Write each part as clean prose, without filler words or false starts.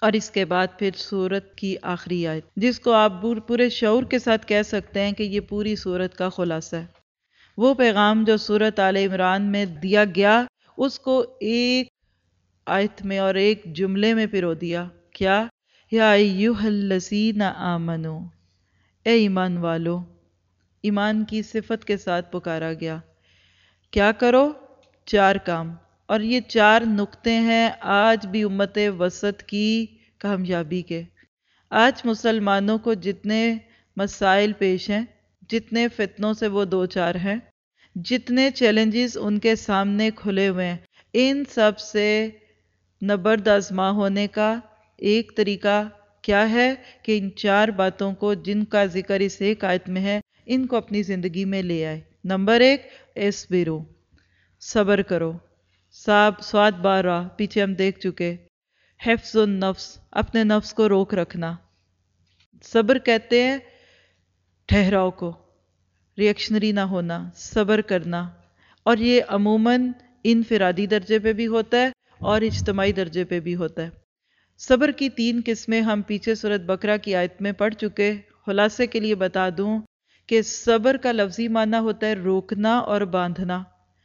اور اس کے بعد پھر سورت کی آخری آیت، جس کو آپ پورے شعور کے ساتھ کہہ سکتے ہیں کہ یہ پوری سورت کا خلاصہ ہے۔ وہ پیغام جو سورت آل عمران میں دیا گیا، اس کو ایک آیت میں اور ایک جملے میں پرو دیا۔ کیا؟ یا ایھا الذین آمنو، اے ایمان والو۔ ایمان کی صفت کے ساتھ پکارا گیا۔ کیا کرو؟ 4 کام، اور یہ 4 نقطے ہیں آج بھی امت وسط کی کامیابی کے۔ آج مسلمانوں کو جتنے مسائل پیش ہیں، جتنے فتنوں سے وہ دوچار ہیں، جتنے چیلنجز ان کے سامنے کھلے ہوئے ہیں، ان سب سے نبرد آزما ہونے کا ایک طریقہ کیا ہے کہ ان 4 باتوں کو، جن کا ذکر اس ایک آیت میں ہے، ان کو اپنی زندگی میں لے آئے۔ نمبر 1، اصبرو، صبر کرو۔ سواد 12 پیچھے ہم دیکھ چکے۔ حفظ النفس، اپنے نفس کو روک رکھنا۔ صبر کہتے ہیں ٹھہراؤ کو، ریئیکشنری نہ ہونا، صبر کرنا، اور یہ عموماً انفرادی درجے پہ بھی ہوتا ہے اور اجتماعی درجے پہ بھی ہوتا ہے۔ صبر کی 3 قسمیں ہم پیچھے سورۃ بقرہ کی آیت میں پڑھ چکے۔ خلاصے کے لیے بتا دوں کہ صبر کا لفظی معنی ہوتا ہے روکنا اور باندھنا،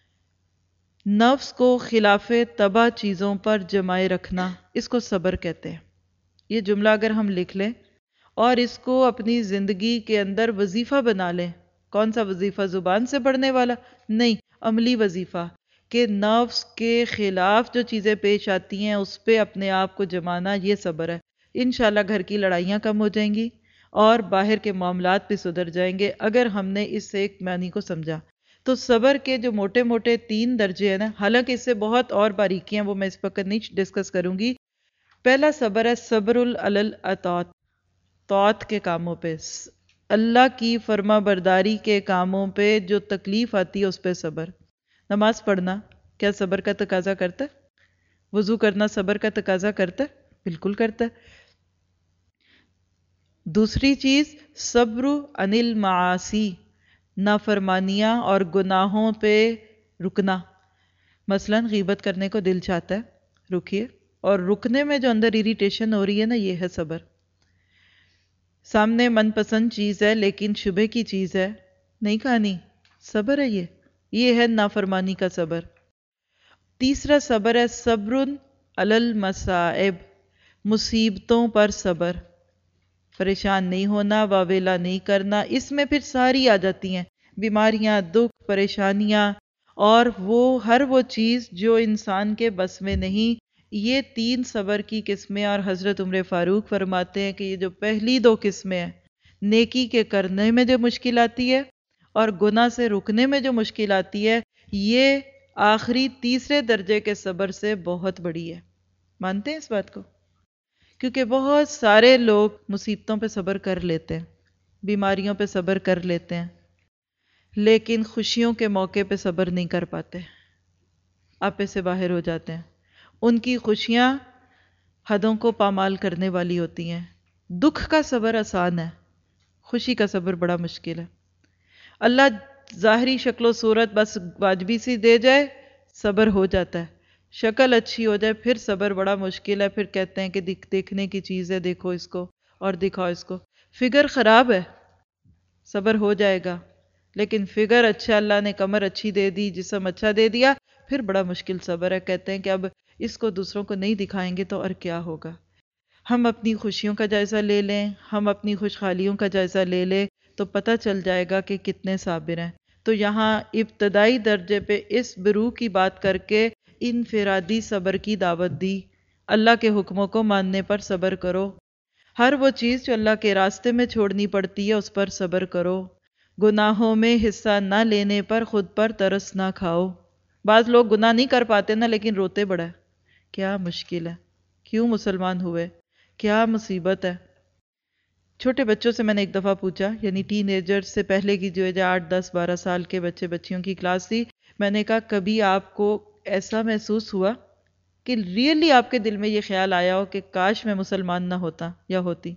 نفس کو خلاف طبع چیزوں پر جمائے رکھنا، اس کو صبر کہتے ہیں۔ یہ جملہ اگر ہم لکھ لیں اور اس کو اپنی زندگی کے اندر وظیفہ بنا لیں، کون سا وظیفہ؟ زبان سے پڑھنے والا نہیں، عملی وظیفہ، کہ نفس کے خلاف جو چیزیں پیش آتی ہیں اس پہ اپنے آپ کو جمانا، یہ صبر ہے۔ انشاءاللہ گھر کی لڑائیاں کم ہو جائیں گی اور باہر کے معاملات بھی سدھر جائیں گے اگر ہم نے اس ایک معنی کو سمجھا۔ تو صبر کے جو موٹے موٹے 3 درجے ہیں نا، حالانکہ اس سے بہت اور باریکیاں وہ میں اس وقت نہیں ڈسکس کروں گی۔ پہلا صبر ہے صبر علی الاطاعت، طاعت کے کاموں پہ، اللہ کی فرما برداری کے کاموں پہ جو تکلیف آتی ہے اس پہ صبر۔ نماز پڑھنا کیا صبر کا تقاضا کرتا ہے؟ وضو کرنا صبر کا تقاضا کرتا ہے؟ بالکل کرتا ہے۔ دوسری چیز صبر عن المعاصی، نافرمانیاں اور گناہوں پہ رکنا۔ مثلا غیبت کرنے کو دل چاہتا ہے، رکیے، اور رکنے میں جو اندر اریٹیشن ہو رہی ہے نا، یہ ہے صبر۔ سامنے من پسند چیز ہے لیکن شبہ کی چیز ہے، نہیں کھانی، صبر ہے یہ ہے نافرمانی کا صبر۔ تیسرا صبر ہے صبر علی المصائب، مصیبتوں پر صبر، پریشان نہیں ہونا، واویلا نہیں کرنا۔ اس میں پھر ساری آ جاتی ہیں بیماریاں، دکھ، پریشانیاں، اور ہر وہ چیز جو انسان کے بس میں نہیں۔ یہ 3 صبر کی قسمیں، اور حضرت عمر فاروق فرماتے ہیں کہ یہ جو پہلی 2 قسمیں ہیں، نیکی کے کرنے میں جو مشکل آتی ہے اور گناہ سے رکنے میں جو مشکل آتی ہے، یہ آخری تیسرے درجے کے صبر سے بہت بڑی ہے۔ مانتے ہیں اس بات کو؟ کیونکہ بہت سارے لوگ مصیبتوں پہ صبر کر لیتے ہیں، بیماریوں پہ صبر کر لیتے ہیں، لیکن خوشیوں کے موقع پہ صبر نہیں کر پاتے، آپے سے باہر ہو جاتے ہیں۔ ان کی خوشیاں حدوں کو پامال کرنے والی ہوتی ہیں۔ دکھ کا صبر آسان ہے، خوشی کا صبر بڑا مشکل ہے۔ اللہ ظاہری شکل و صورت بس واجبی سی دے جائے، صبر ہو جاتا ہے۔ شکل اچھی ہو جائے پھر صبر بڑا مشکل ہے، پھر کہتے ہیں کہ دیکھنے کی چیز ہے، دیکھو اس کو اور دکھاؤ اس کو۔ فگر خراب ہے، صبر ہو جائے گا، لیکن فگر اچھا، اللہ نے کمر اچھی دے دی، جسم اچھا دے دیا، پھر بڑا مشکل صبر ہے۔ کہتے ہیں کہ اب اس کو دوسروں کو نہیں دکھائیں گے تو اور کیا ہوگا۔ ہم اپنی خوشیوں کا جائزہ لے لیں، ہم اپنی خوشحالیوں کا جائزہ لے لیں تو پتہ چل جائے گا کہ کتنے صابر ہیں۔ تو یہاں ابتدائی درجے پہ اس برو کی بات کر کے انفرادی صبر کی دعوت دی۔ اللہ کے حکموں کو ماننے پر صبر کرو، ہر وہ چیز جو اللہ کے راستے میں چھوڑنی پڑتی ہے اس پر صبر کرو، گناہوں میں حصہ نہ لینے پر خود پر ترس نہ کھاؤ۔ بعض لوگ گناہ نہیں کر پاتے نا، لیکن روتے بڑا ہے، کیا مشکل ہے، کیوں مسلمان ہوئے، کیا مصیبت ہے۔ چھوٹے بچوں سے میں نے ایک دفعہ پوچھا، یعنی ٹین ایجر سے پہلے کی جو 8 10 12 سال کے بچے بچیوں کی کلاس تھی، میں نے کہا کبھی آپ کو ایسا محسوس ہوا کہ ریئلی آپ کے دل میں یہ خیال آیا ہو کہ کاش میں مسلمان نہ ہوتا یا ہوتی؟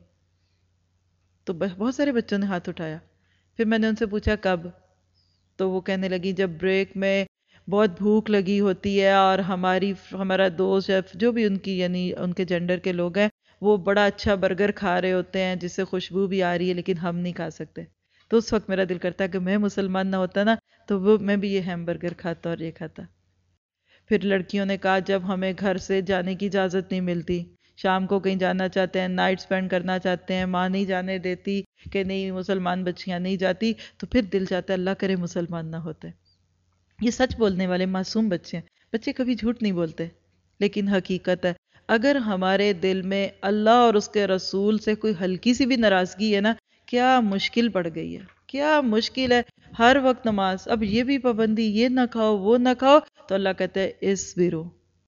تو بہت سارے بچوں نے ہاتھ اٹھایا۔ پھر میں نے ان سے پوچھا کب؟ تو وہ کہنے لگی جب بریک میں بہت بھوک لگی ہوتی ہے اور ہمارا دوست جو بھی ان کی یعنی ان کے جینڈر کے لوگ ہیں وہ بڑا اچھا برگر کھا رہے ہوتے ہیں جس سے خوشبو بھی آ رہی ہے لیکن ہم نہیں کھا سکتے، تو اس وقت میرا دل کرتا ہے کہ میں مسلمان نہ ہوتا نا تو وہ میں بھی یہ ہیم برگر کھاتا اور یہ کھاتا۔ پھر لڑکیوں نے کہا جب ہمیں گھر سے جانے کی اجازت نہیں ملتی، شام کو کہیں جانا چاہتے ہیں، نائٹ سپینڈ کرنا چاہتے ہیں، ماں نہیں جانے دیتی کہ نہیں مسلمان بچیاں نہیں جاتی، تو پھر دل چاہتا ہے اللہ کرے مسلمان نہ ہوتے۔ یہ سچ بولنے والے معصوم بچے ہیں، بچے کبھی جھوٹ نہیں بولتے، لیکن حقیقت ہے اگر ہمارے دل میں اللہ اور اس کے رسول سے کوئی ہلکی سی بھی ناراضگی ہے نا، کیا مشکل پڑ گئی ہے، کیا مشکل ہے۔ ہر وقت نماز، اب یہ بھی پابندی، یہ نہ کھاؤ وہ نہ کھاؤ، تو اللہ کہتا ہے اصبرو،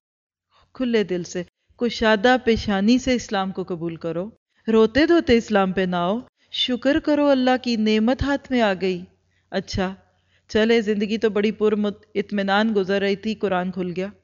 کھلے دل سے کشادہ پیشانی سے اسلام کو قبول کرو، روتے دھوتے اسلام پہ نہ آؤ، شکر کرو اللہ کی نعمت ہاتھ میں آ گئی۔ اچھا چلے زندگی تو بڑی اطمینان گزر رہی تھی، قرآن کھل گیا۔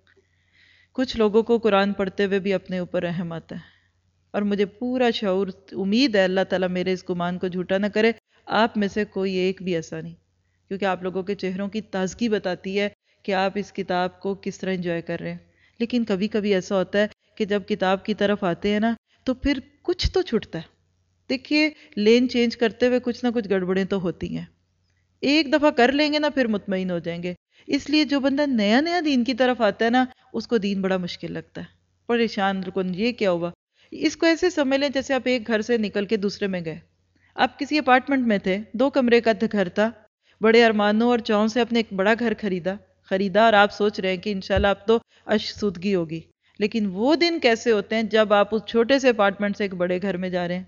کچھ لوگوں کو قرآن پڑھتے ہوئے بھی اپنے اوپر رحم آتا ہے، اور مجھے پورا شعور، امید ہے اللہ تعالیٰ میرے اس گمان کو جھوٹا نہ کرے، آپ میں سے کوئی ایک بھی ایسا نہیں، کیونکہ آپ لوگوں کے چہروں کی تازگی بتاتی ہے کہ آپ اس کتاب کو کس طرح انجوائے کر رہے ہیں۔ لیکن کبھی کبھی ایسا ہوتا ہے کہ جب کتاب کی طرف آتے ہیں نا تو پھر کچھ تو چھٹتا ہے۔ دیکھیے لین چینج کرتے ہوئے کچھ نہ کچھ گڑبڑیں تو ہوتی ہیں، ایک دفعہ کر لیں گے نا پھر مطمئن ہو جائیں گے۔ اس لیے جو بندہ نیا نیا دین کی طرف آتا ہے نا اس کو دین بڑا مشکل لگتا ہے، پریشان کن، یہ کیا ہوا۔ اس کو ایسے سمجھ لیں جیسے آپ ایک گھر سے نکل کے دوسرے میں گئے، آپ کسی اپارٹمنٹ میں تھے، 2 کمرے کا گھر تھا، بڑے ارمانوں اور چاؤں سے اپنے ایک بڑا گھر خریدا اور آپ سوچ رہے ہیں کہ انشاءاللہ اب تو سودگی ہوگی، لیکن وہ دن کیسے ہوتے ہیں جب آپ اس چھوٹے سے اپارٹمنٹ سے ایک بڑے گھر میں جا رہے ہیں،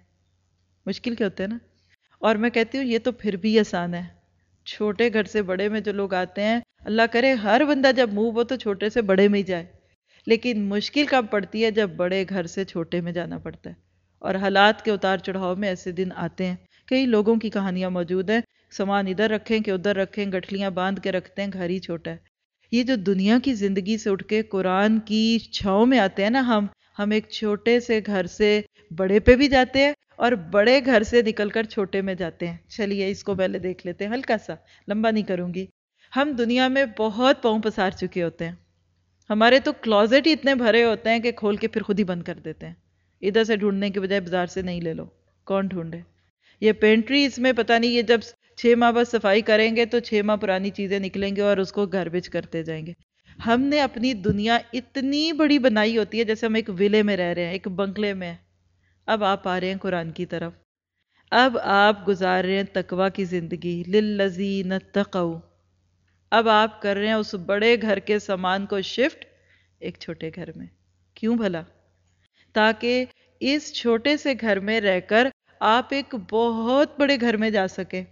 مشکل کے ہوتے ہیں نا۔ اور میں کہتی ہوں یہ تو پھر بھی آسان ہے، چھوٹے گھر سے بڑے میں جو لوگ آتے ہیں، اللہ کرے ہر بندہ جب موو ہو تو چھوٹے سے بڑے میں ہی جائے، لیکن مشکل کب پڑتی ہے جب بڑے گھر سے چھوٹے میں جانا پڑتا ہے، اور حالات کے اتار چڑھاؤ میں ایسے دن آتے ہیں۔ کئی لوگوں کی کہانیاں موجود ہیں، سامان ادھر رکھیں کہ ادھر رکھیں، گٹھلیاں باندھ کے رکھتے ہیں، گھر ہی چھوٹا ہے۔ یہ جو دنیا کی زندگی سے اٹھ کے قرآن کی چھاؤں میں آتے ہیں نا، ہم ایک چھوٹے سے گھر سے بڑے پہ بھی جاتے ہیں اور بڑے گھر سے نکل کر چھوٹے میں جاتے ہیں۔ چلیے اس کو پہلے دیکھ لیتے ہیں، ہلکا سا، لمبا نہیں کروں گی۔ ہم دنیا میں بہت پاؤں پسار چکے ہوتے ہیں، ہمارے تو کلوزٹ ہی اتنے بھرے ہوتے ہیں کہ کھول کے پھر خود ہی بند کر دیتے ہیں، ادھر سے ڈھونڈنے کے بجائے بازار سے نہیں لے لو، کون ڈھونڈے۔ یہ پینٹری، اس میں پتہ نہیں، یہ جب 6 ماہ بعد صفائی کریں گے تو 6 ماہ پرانی چیزیں نکلیں گے اور اس کو گاربیج کرتے جائیں گے۔ ہم نے اپنی دنیا اتنی بڑی بنائی ہوتی ہے جیسے ہم ایک ویلے میں رہ رہے ہیں، ایک بنگلے میں۔ اب آپ آ رہے ہیں قرآن کی طرف، اب آپ گزار رہے ہیں تقوی کی زندگی، للذین اتقوا۔ اب آپ کر رہے ہیں اس بڑے گھر کے سامان کو شفٹ ایک چھوٹے گھر میں، کیوں بھلا؟ تاکہ اس چھوٹے سے گھر میں رہ کر آپ ایک بہت بڑے گھر میں جا سکے،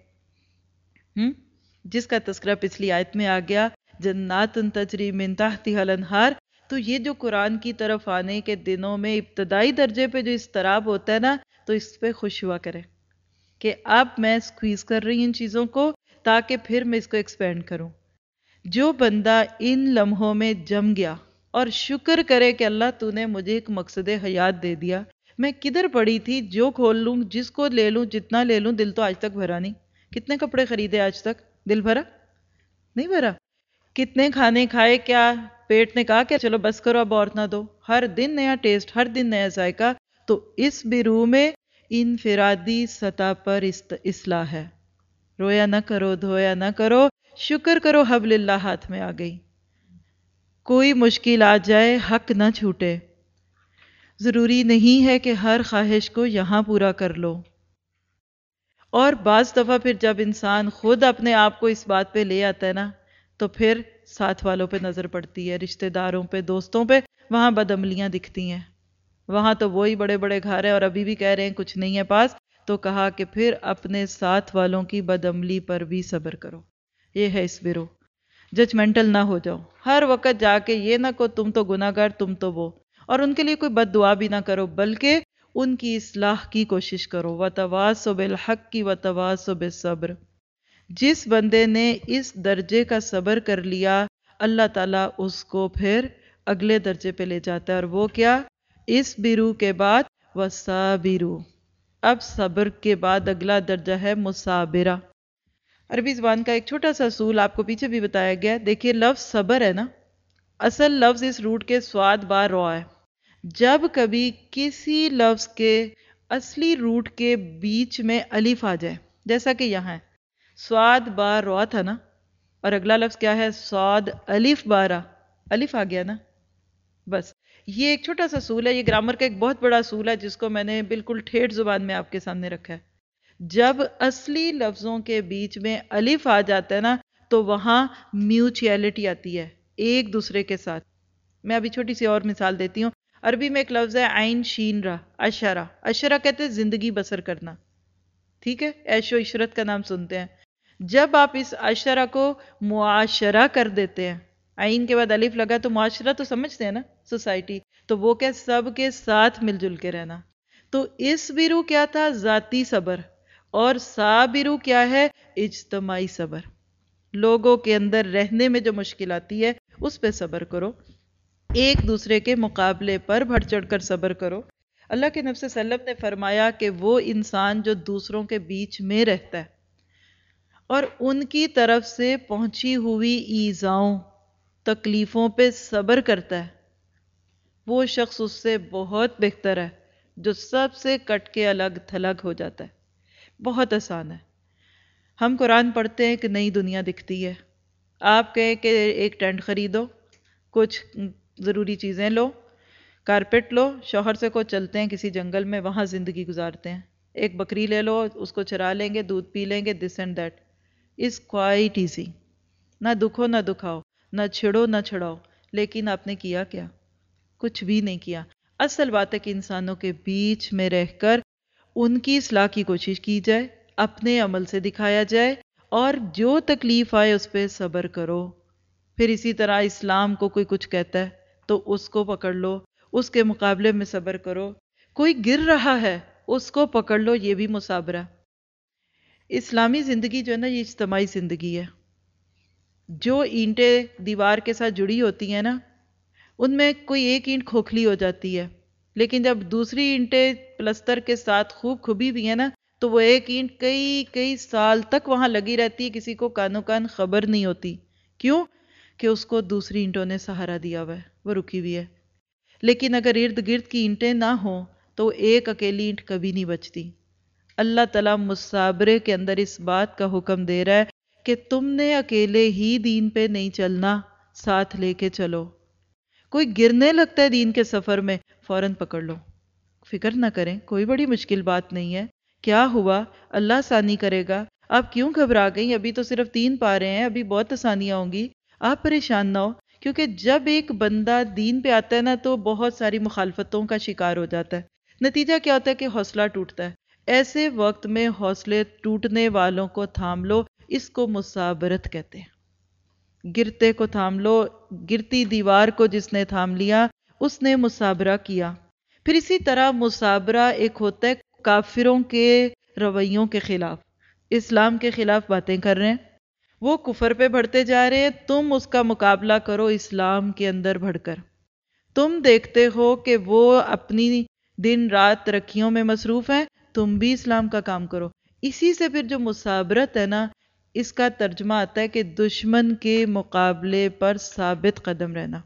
جس کا تذکرہ پچھلی آیت میں آ گیا، جنات تجری من تحتها الانہار۔ تو یہ جو قرآن کی طرف آنے کے دنوں میں ابتدائی درجے پہ جو اضطراب ہوتا ہے نا، تو اس پہ خوش ہوا کرے کہ اب میں سکویز کر رہی ہوں ان چیزوں کو تاکہ پھر میں اس کو ایکسپینڈ کروں۔ جو بندہ ان لمحوں میں جم گیا اور شکر کرے کہ اللہ تو نے مجھے ایک مقصد حیات دے دیا، میں کدھر پڑی تھی، جو کھول لوں، جس کو لے لوں، جتنا لے لوں، دل تو آج تک بھرا نہیں۔ کتنے کپڑے خریدے آج تک، دل بھرا نہیں بھرا؟ کتنے کھانے کھائے، کیا پیٹ نے کہا کہ چلو بس کرو اب اور نہ دو؟ ہر دن نیا ٹیسٹ، ہر دن نیا ذائقہ۔ تو اس بیرو میں انفرادی سطح پر اصلاح ہے، رویا نہ کرو، دھویا نہ کرو، شکر کرو حبل اللہ ہاتھ میں آ گئی۔ کوئی مشکل آ جائے حق نہ چھوٹے، ضروری نہیں ہے کہ ہر خواہش کو یہاں پورا کر لو۔ اور بعض دفعہ پھر جب انسان خود اپنے آپ کو اس بات پہ لے آتا ہے نا تو پھر ساتھ والوں پہ نظر پڑتی ہے، رشتہ داروں پہ، دوستوں پہ، وہاں بدعملیاں دکھتی ہیں، وہاں تو وہی بڑے بڑے گھر ہیں اور ابھی بھی کہہ رہے ہیں کچھ نہیں ہے پاس، تو کہا کہ پھر اپنے ساتھ والوں کی بدعملی پر بھی صبر کرو۔ یہ ہے اصبروا، ججمنٹل نہ ہو جاؤ، ہر وقت جا کے یہ نہ کہو تم تو گناہ گار، تم تو وہ، اور ان کے لیے کوئی بد دعا بھی نہ کرو، بلکہ ان کی اصلاح کی کوشش کرو۔ وَتَوَاصَوْا بِالْحَقِّ وَتَوَاصَوْا بِالصَّبْرِ۔ جس بندے نے اس درجے کا صبر کر لیا، اللہ تعالیٰ اس کو پھر اگلے درجے پہ لے جاتا ہے، اور وہ کیا؟ اصبروا کے بعد وصابروا، اب صبر کے بعد اگلا درجہ ہے مصابرہ۔ عربی زبان کا ایک چھوٹا سا اصول آپ کو پیچھے بھی بتایا گیا ہے۔ دیکھیے لفظ صبر ہے نا، اصل لفظ اس روٹ کے سواد بار روا ہے، جب کبھی کسی لفظ کے اصلی روٹ کے بیچ میں الف آ جائے، جیسا کہ یہاں ہے سواد با را تھا نا، اور اگلا لفظ کیا ہے سواد الف بارا، الف آ گیا نا، بس یہ ایک چھوٹا سا اصول ہے، یہ گرامر کا ایک بہت بڑا اصول ہے جس کو میں نے بالکل ٹھیٹھ زبان میں آپ کے سامنے رکھا ہے۔ جب اصلی لفظوں کے بیچ میں الف آ جاتا ہے نا تو وہاں میوچیلٹی آتی ہے ایک دوسرے کے ساتھ۔ میں ابھی چھوٹی سی اور مثال دیتی ہوں۔ عربی میں ایک لفظ ہے عین شین را، اشرا، اشرا کہتے ہیں زندگی بسر کرنا، ٹھیک ہے، عیش و عشرت کا نام سنتے ہیں۔ جب آپ اس اشرا کو معاشرہ کر دیتے ہیں، عین کے بعد الف لگا تو معاشرہ تو سمجھتے ہیں نا، سوسائٹی، تو وہ کیا سب کے ساتھ مل جل کے رہنا۔ تو اس برو کیا تھا ذاتی صبر، اور صابرو کیا ہے اجتماعی صبر، لوگوں کے اندر رہنے میں جو مشکل آتی ہے اس پہ صبر کرو، ایک دوسرے کے مقابلے پر بڑھ چڑھ کر صبر کرو۔ اللہ کے نبی صلی اللہ علیہ وسلم نے فرمایا کہ وہ انسان جو دوسروں کے بیچ میں رہتا ہے اور ان کی طرف سے پہنچی ہوئی ایذاؤں تکلیفوں پہ صبر کرتا ہے، وہ شخص اس سے بہت بہتر ہے جو سب سے کٹ کے الگ تھلگ ہو جاتا ہے۔ بہت آسان ہے۔ ہم قرآن پڑھتے ہیں کہ نئی دنیا دکھتی ہے، آپ کہیں کہ ایک ٹینٹ خریدو، کچھ ضروری چیزیں لو، کارپیٹ لو، شوہر سے کو چلتے ہیں کسی جنگل میں، وہاں زندگی گزارتے ہیں، ایک بکری لے لو، اس کو چرا لیں گے، دودھ پی لیں گے، this and that is quite easy, نہ دکھو نہ دکھاؤ، نہ چھڑو نہ چھڑاؤ، لیکن آپ نے کیا کیا؟ کچھ بھی نہیں کیا۔ اصل بات ہے کہ انسانوں کے بیچ میں رہ کر ان کی اصلاح کی کوشش کی جائے، اپنے عمل سے دکھایا جائے، اور جو تکلیف آئے اس پہ صبر کرو۔ پھر اسی طرح اسلام کو کوئی کچھ کہتا ہے تو اس کو پکڑ لو، اس کے مقابلے میں صبر کرو۔ کوئی گر رہا ہے اس کو پکڑ لو، یہ بھی مثابرہ۔ اسلامی زندگی جو ہے نا یہ اجتماعی زندگی ہے۔ جو اینٹیں دیوار کے ساتھ جڑی ہوتی ہیں نا ان میں کوئی ایک اینٹ کھوکھلی ہو جاتی ہے، لیکن جب دوسری اینٹیں پلستر کے ساتھ خوب کھبی بھی ہیں نا تو وہ ایک اینٹ کئی کئی سال تک وہاں لگی رہتی ہے، کسی کو کانوں کان خبر نہیں ہوتی۔ کیوں؟ کہ اس کو دوسری اینٹوں نے سہارا دیا ہوا ہے، وہ رکی ہوئی ہے۔ لیکن اگر ارد گرد کی اینٹیں نہ ہوں تو ایک اکیلی اینٹ کبھی نہیں بچتی۔ اللہ تعالیٰ مثابرے کے اندر اس بات کا حکم دے رہا ہے کہ تم نے اکیلے ہی دین پہ نہیں چلنا، ساتھ لے کے چلو۔ کوئی گرنے لگتا ہے دین کے سفر میں، فوراً پکڑ لو، فکر نہ کریں، کوئی بڑی مشکل بات نہیں ہے، کیا ہوا، اللہ آسانی کرے گا، آپ کیوں گھبرا گئیں، ابھی تو صرف 3 پارے ہیں، ابھی بہت آسانیاں ہوں گی، آپ پریشان نہ ہو۔ کیونکہ جب ایک بندہ دین پہ آتا ہے نا تو بہت ساری مخالفتوں کا شکار ہو جاتا ہے، نتیجہ کیا ہوتا ہے کہ حوصلہ ٹوٹتا ہے۔ ایسے وقت میں حوصلے ٹوٹنے والوں کو تھام لو، اس کو مثابرت کہتے ہیں۔ گرتے کو تھام لو، گرتی دیوار کو جس نے تھام لیا اس نے مثابرہ کیا۔ پھر اسی طرح مثابرہ ایک ہوتا ہے کافروں کے رویوں کے خلاف، اسلام کے خلاف باتیں کر رہے ہیں، وہ کفر پہ بڑھتے جا رہے ہیں، تم اس کا مقابلہ کرو اسلام کے اندر بڑھ کر۔ تم دیکھتے ہو کہ وہ اپنی دن رات ترقیوں میں مصروف ہیں، تم بھی اسلام کا کام کرو۔ اسی سے پھر جو مثابرت ہے نا اس کا ترجمہ آتا ہے کہ دشمن کے مقابلے پر ثابت قدم رہنا۔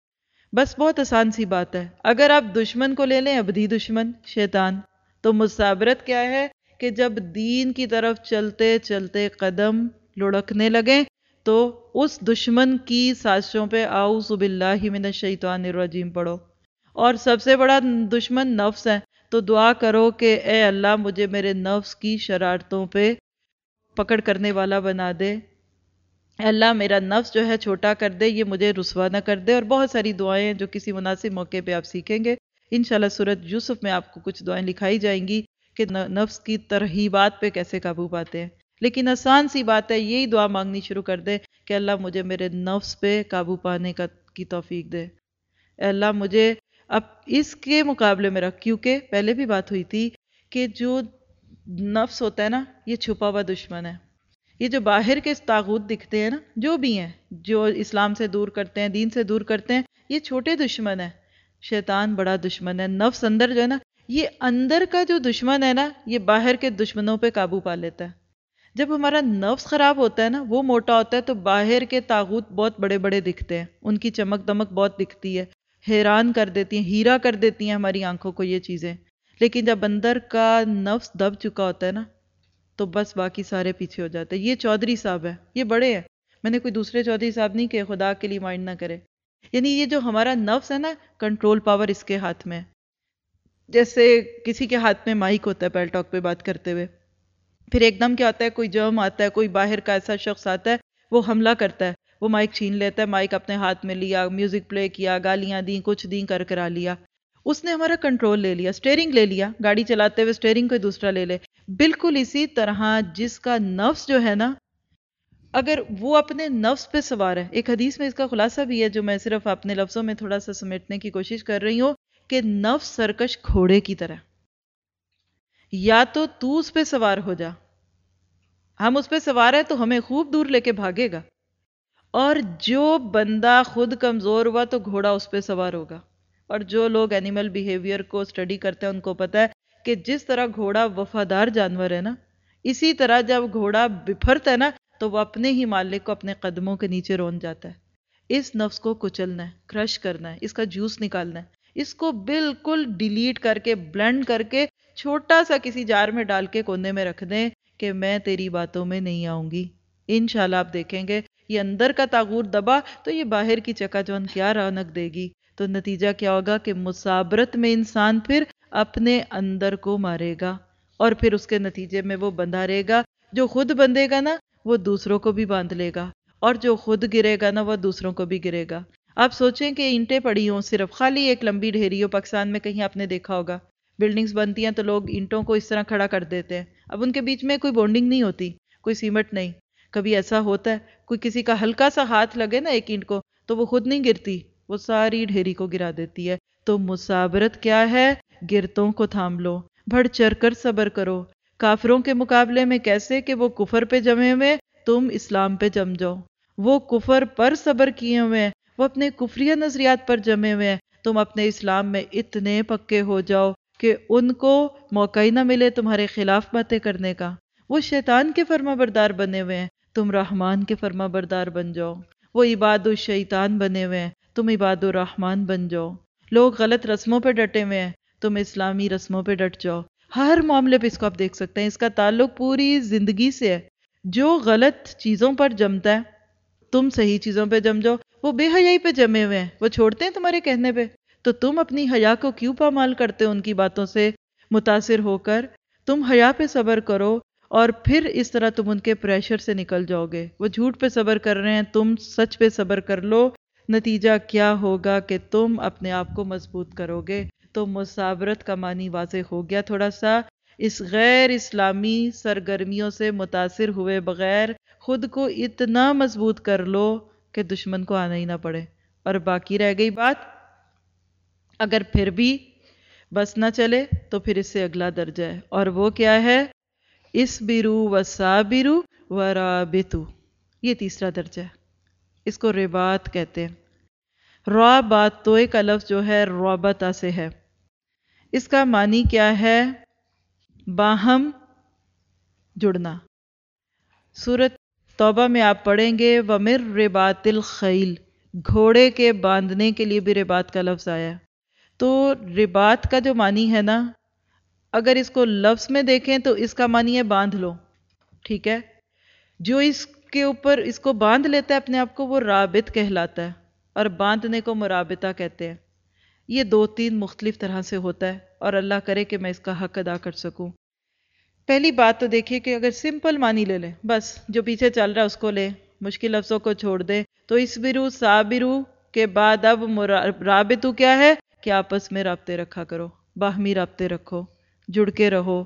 بس بہت آسان سی بات ہے، اگر آپ دشمن کو لے لیں، ابدی دشمن شیطان، تو مثابرت کیا ہے کہ جب دین کی طرف چلتے چلتے قدم لڑکنے لگیں تو اس دشمن کی سازشوں پہ اعوذ باللہ من الشیطان الرجیم پڑھو۔ اور سب سے بڑا دشمن نفس ہے، تو دعا کرو کہ اے اللہ مجھے میرے نفس کی شرارتوں پہ پکڑ کرنے والا بنا دے، اے اللہ میرا نفس جو ہے چھوٹا کر دے، یہ مجھے رسوا نہ کر دے۔ اور بہت ساری دعائیں ہیں جو کسی مناسب موقع پہ آپ سیکھیں گے انشاءاللہ۔ سورۃ یوسف میں آپ کو کچھ دعائیں لکھائی جائیں گی کہ نفس کی ترہیبات پہ کیسے قابو پاتے ہیں، لیکن آسان سی بات ہے، یہی دعا مانگنی شروع کر دے کہ اللہ مجھے میرے نفس پہ قابو پانے کی توفیق دے، اے اللہ مجھے اب اس کے مقابلے میں رکھ۔ کیونکہ پہلے بھی بات ہوئی تھی کہ جو نفس ہوتا ہے نا یہ چھپا ہوا دشمن ہے۔ یہ جو باہر کے طاغوت دکھتے ہیں نا، جو بھی ہیں، جو اسلام سے دور کرتے ہیں، دین سے دور کرتے ہیں، یہ چھوٹے دشمن ہیں۔ شیطان بڑا دشمن ہے، نفس اندر جو ہے نا، یہ اندر کا جو دشمن ہے نا یہ باہر کے دشمنوں پہ قابو پا لیتا ہے۔ جب ہمارا نفس خراب ہوتا ہے نا، وہ موٹا ہوتا ہے، تو باہر کے طاغوت بہت بڑے بڑے دکھتے ہیں، ان کی چمک دمک بہت دکھتی ہے۔ حیران کر دیتی ہیں، ہیرا کر دیتی ہیں ہماری آنکھوں کو یہ چیزیں. لیکن جب اندر کا نفس دب چکا ہوتا ہے نا تو بس باقی سارے پیچھے ہو جاتے ہیں. یہ چودھری صاحب ہے، یہ بڑے ہیں، میں نے کوئی دوسرے چودھری صاحب نہیں کہ خدا کے لیے مائنڈ نہ کرے. یعنی یہ جو ہمارا نفس ہے نا، کنٹرول پاور اس کے ہاتھ میں ہے. جیسے کسی کے ہاتھ میں مائک ہوتا ہے پیل ٹاک پہ بات کرتے ہوئے، پھر ایک دم کیا ہوتا ہے، کوئی جرم آتا ہے، کوئی باہر کا ایسا شخص آتا ہے، وہ حملہ کرتا ہے، وہ مائک چھین لیتا ہے، مائک اپنے ہاتھ میں لیا، میوزک پلے کیا، گالیاں دیں، کچھ دیں، کرا لیا. اس نے ہمارا کنٹرول لے لیا، سٹیئرنگ لے لیا، گاڑی چلاتے ہوئے سٹیئرنگ کوئی دوسرا لے لے. بالکل اسی طرح جس کا نفس جو ہے نا، اگر وہ اپنے نفس پہ سوار ہے، ایک حدیث میں اس کا خلاصہ بھی ہے جو میں صرف اپنے لفظوں میں تھوڑا سا سمیٹنے کی کوشش کر رہی ہوں، کہ نفس سرکش گھوڑے کی طرح، یا تو اس پہ سوار ہو جا، ہم اس پہ سوار ہیں تو ہمیں خوب دور لے کے بھاگے گا، اور جو بندہ خود کمزور ہوا تو گھوڑا اس پہ سوار ہوگا. اور جو لوگ اینیمل بیہیویئر کو اسٹڈی کرتے ہیں ان کو پتہ ہے کہ جس طرح گھوڑا وفادار جانور ہے نا، اسی طرح جب گھوڑا بپھرتا ہے نا تو وہ اپنے ہی مالک کو اپنے قدموں کے نیچے رون جاتا ہے. اس نفس کو کچلنا ہے، کرش کرنا ہے، اس کا جوس نکالنا ہے، اس کو بالکل ڈیلیٹ کر کے، بلینڈ کر کے، چھوٹا سا کسی جار میں ڈال کے کونے میں رکھ دیں کہ میں تیری باتوں میں نہیں آؤں گی. انشاءاللہ آپ دیکھیں گے یہ اندر کا تاغور دبا تو یہ باہر کی چکا چوند کیا رونق دے گی. تو نتیجہ کیا ہوگا کہ مثابرت میں انسان پھر اپنے اندر کو مارے گا، اور پھر اس کے نتیجے میں وہ بندھا رہے گا. جو خود بندھے گا نا وہ دوسروں کو بھی باندھ لے گا، اور جو خود گرے گا نا وہ دوسروں کو بھی گرے گا. آپ سوچیں کہ اینٹیں پڑی ہوں، صرف خالی ایک لمبی ڈھیری ہو، پاکستان میں کہیں آپ نے دیکھا ہوگا بلڈنگز بنتی ہیں تو لوگ اینٹوں کو اس طرح کھڑا کر دیتے ہیں. اب ان کے بیچ میں کوئی بونڈنگ نہیں ہوتی، کوئی سیمٹ نہیں. کبھی ایسا ہوتا ہے کوئی کسی کا ہلکا سا ہاتھ لگے نا ایک اینٹ کو تو وہ خود نہیں گرتی، وہ ساری ڈھیری کو گرا دیتی ہے. تو مثابرت کیا ہے؟ گرتوں کو تھام لو، بڑھ چڑھ کر صبر کرو. کافروں کے مقابلے میں کیسے کہ وہ کفر پہ جمے ہوئے، تم اسلام پہ جم جاؤ. وہ کفر پر صبر کیے ہوئے ہیں، وہ اپنے کفریہ نظریات پر جمے ہوئے ہیں، تم اپنے اسلام میں اتنے پکے ہو جاؤ کہ ان کو موقع ہی نہ ملے تمہارے خلاف باتیں کرنے کا. وہ شیطان کے فرما بردار بنے ہوئے ہیں، تم رحمان کے فرما بردار بن جاؤ. وہ عباد الشیطان بنے ہوئے ہیں، تم عباد الرحمان بن جاؤ. لوگ غلط رسموں پہ ڈٹے ہوئے ہیں، تم اسلامی رسموں پہ ڈٹ جاؤ. ہر معاملے پہ اس کو آپ دیکھ سکتے ہیں، اس کا تعلق پوری زندگی سے ہے. جو غلط چیزوں پر جمتا ہے تم صحیح چیزوں پہ جم جاؤ. وہ بے حیائی پہ جمے ہوئے ہیں، وہ چھوڑتے ہیں تمہارے کہنے پہ، تو تم اپنی حیا کو کیوں پامال کرتے ہو ان کی باتوں سے متاثر ہو کر؟ تم حیا پہ صبر کرو، اور پھر اس طرح تم ان کے پریشر سے نکل جاؤ گے. وہ جھوٹ پہ صبر کر رہے ہیں، تم سچ پہ صبر کر لو. نتیجہ کیا ہوگا کہ تم اپنے آپ کو مضبوط کرو گے. تو مثابرت کا معنی واضح ہو گیا تھوڑا سا. اس غیر اسلامی سرگرمیوں سے متاثر ہوئے بغیر خود کو اتنا مضبوط کر لو کہ دشمن کو آنا ہی نہ پڑے. اور باقی رہ گئی بات، اگر پھر بھی بس نہ چلے تو پھر اس سے اگلا درجہ ہے، اور وہ کیا ہے؟ اصبروا وصابروا ورابطوا. یہ تیسرا درجہ ہے، اس کو رباط کہتے ہیں. رابط تو ایک لفظ جو ہے رابطہ سے ہے. اس کا معنی کیا ہے؟ باہم جڑنا. سورۃ توبہ میں آپ پڑھیں گے وَمِن رِبَاطِ الْخَیْلِ، گھوڑے کے باندھنے کے لیے بھی رباط کا لفظ آیا. تو رباط کا جو معنی ہے نا، اگر اس کو لفظ میں دیکھیں تو اس کا معنی ہے باندھ لو، ٹھیک ہے؟ جو اس کے اوپر اس کو باندھ لیتا ہے اپنے آپ کو وہ رابط کہلاتا ہے، اور باندھنے کو مرابطہ کہتے ہیں. یہ دو تین مختلف طرح سے ہوتا ہے، اور اللہ کرے کہ میں اس کا حق ادا کر سکوں. پہلی بات تو دیکھیے کہ اگر سمپل معنی لے لیں، بس جو پیچھے چل رہا ہے اس کو لیں، مشکل لفظوں کو چھوڑ دیں، تو اصبروا صابروا کے بعد اب رابطو کیا ہے کہ آپس میں رابطے رکھا کرو، باہمی رابطے رکھو، جڑ کے رہو،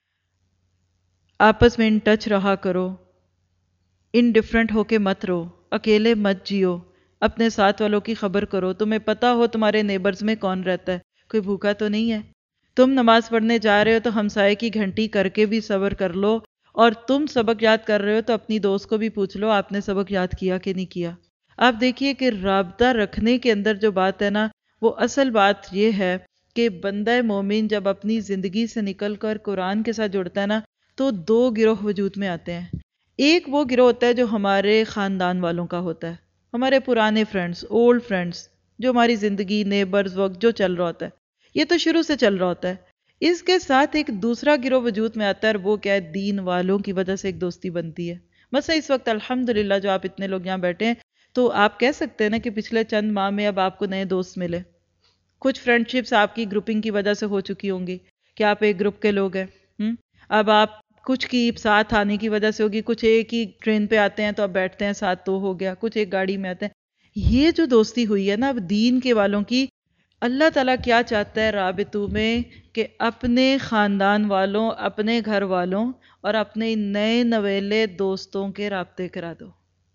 آپس میں ان ٹچ رہا کرو، ان ڈفرنٹ ہو کے مت رہو، اکیلے مت جیو، اپنے ساتھ والوں کی خبر کرو. تمہیں پتا ہو تمہارے نیبرز میں کون رہتا ہے، کوئی بھوکا تو نہیں ہے. تم نماز پڑھنے جا رہے ہو تو ہمسائے کی گھنٹی کر کے بھی صبر کر لو، اور تم سبق یاد کر رہے ہو تو اپنی دوست کو بھی پوچھ لو آپ نے سبق یاد کیا کہ نہیں کیا. آپ دیکھیے کہ رابطہ رکھنے کے اندر جو بات ہے نا، وہ اصل بات یہ ہے کہ بندہ مومن جب اپنی زندگی سے نکل کر قرآن کے ساتھ جڑتا ہے نا تو دو گروہ وجود میں آتے ہیں. ایک وہ گروہ ہوتا ہے جو ہمارے خاندان والوں کا ہوتا ہے، ہمارے پرانے فرینڈز، اولڈ فرینڈز، جو ہماری زندگی، نیبرز، وقت جو چل رہا ہوتا ہے، یہ تو شروع سے چل رہا ہوتا ہے. اس کے ساتھ ایک دوسرا گروہ وجود میں آتا ہے، اور وہ کیا ہے؟ دین والوں کی وجہ سے ایک دوستی بنتی ہے. مثلا اس وقت الحمدللہ جو آپ اتنے لوگ یہاں بیٹھے ہیں، تو آپ کہہ سکتے ہیں نا کہ پچھلے چند ماہ میں اب آپ کو نئے دوست ملے. کچھ فرینڈ شپس آپ کی گروپنگ کی وجہ سے ہو چکی ہوں گی کہ آپ ایک گروپ کے لوگ ہیں. اب آپ کچھ کی ساتھ آنے کی وجہ سے ہوگی، کچھ ایک ہی ٹرین پہ آتے ہیں تو اب بیٹھتے ہیں ساتھ تو ہو گیا، کچھ ایک گاڑی میں آتے ہیں. یہ جو دوستی ہوئی ہے نا اب دین کے والوں کی، اللہ تعالیٰ کیا چاہتا ہے رابطوں میں کہ اپنے خاندان والوں، اپنے گھر والوں اور اپنے نئے نویلے دوستوں کے رابطے کرا دو.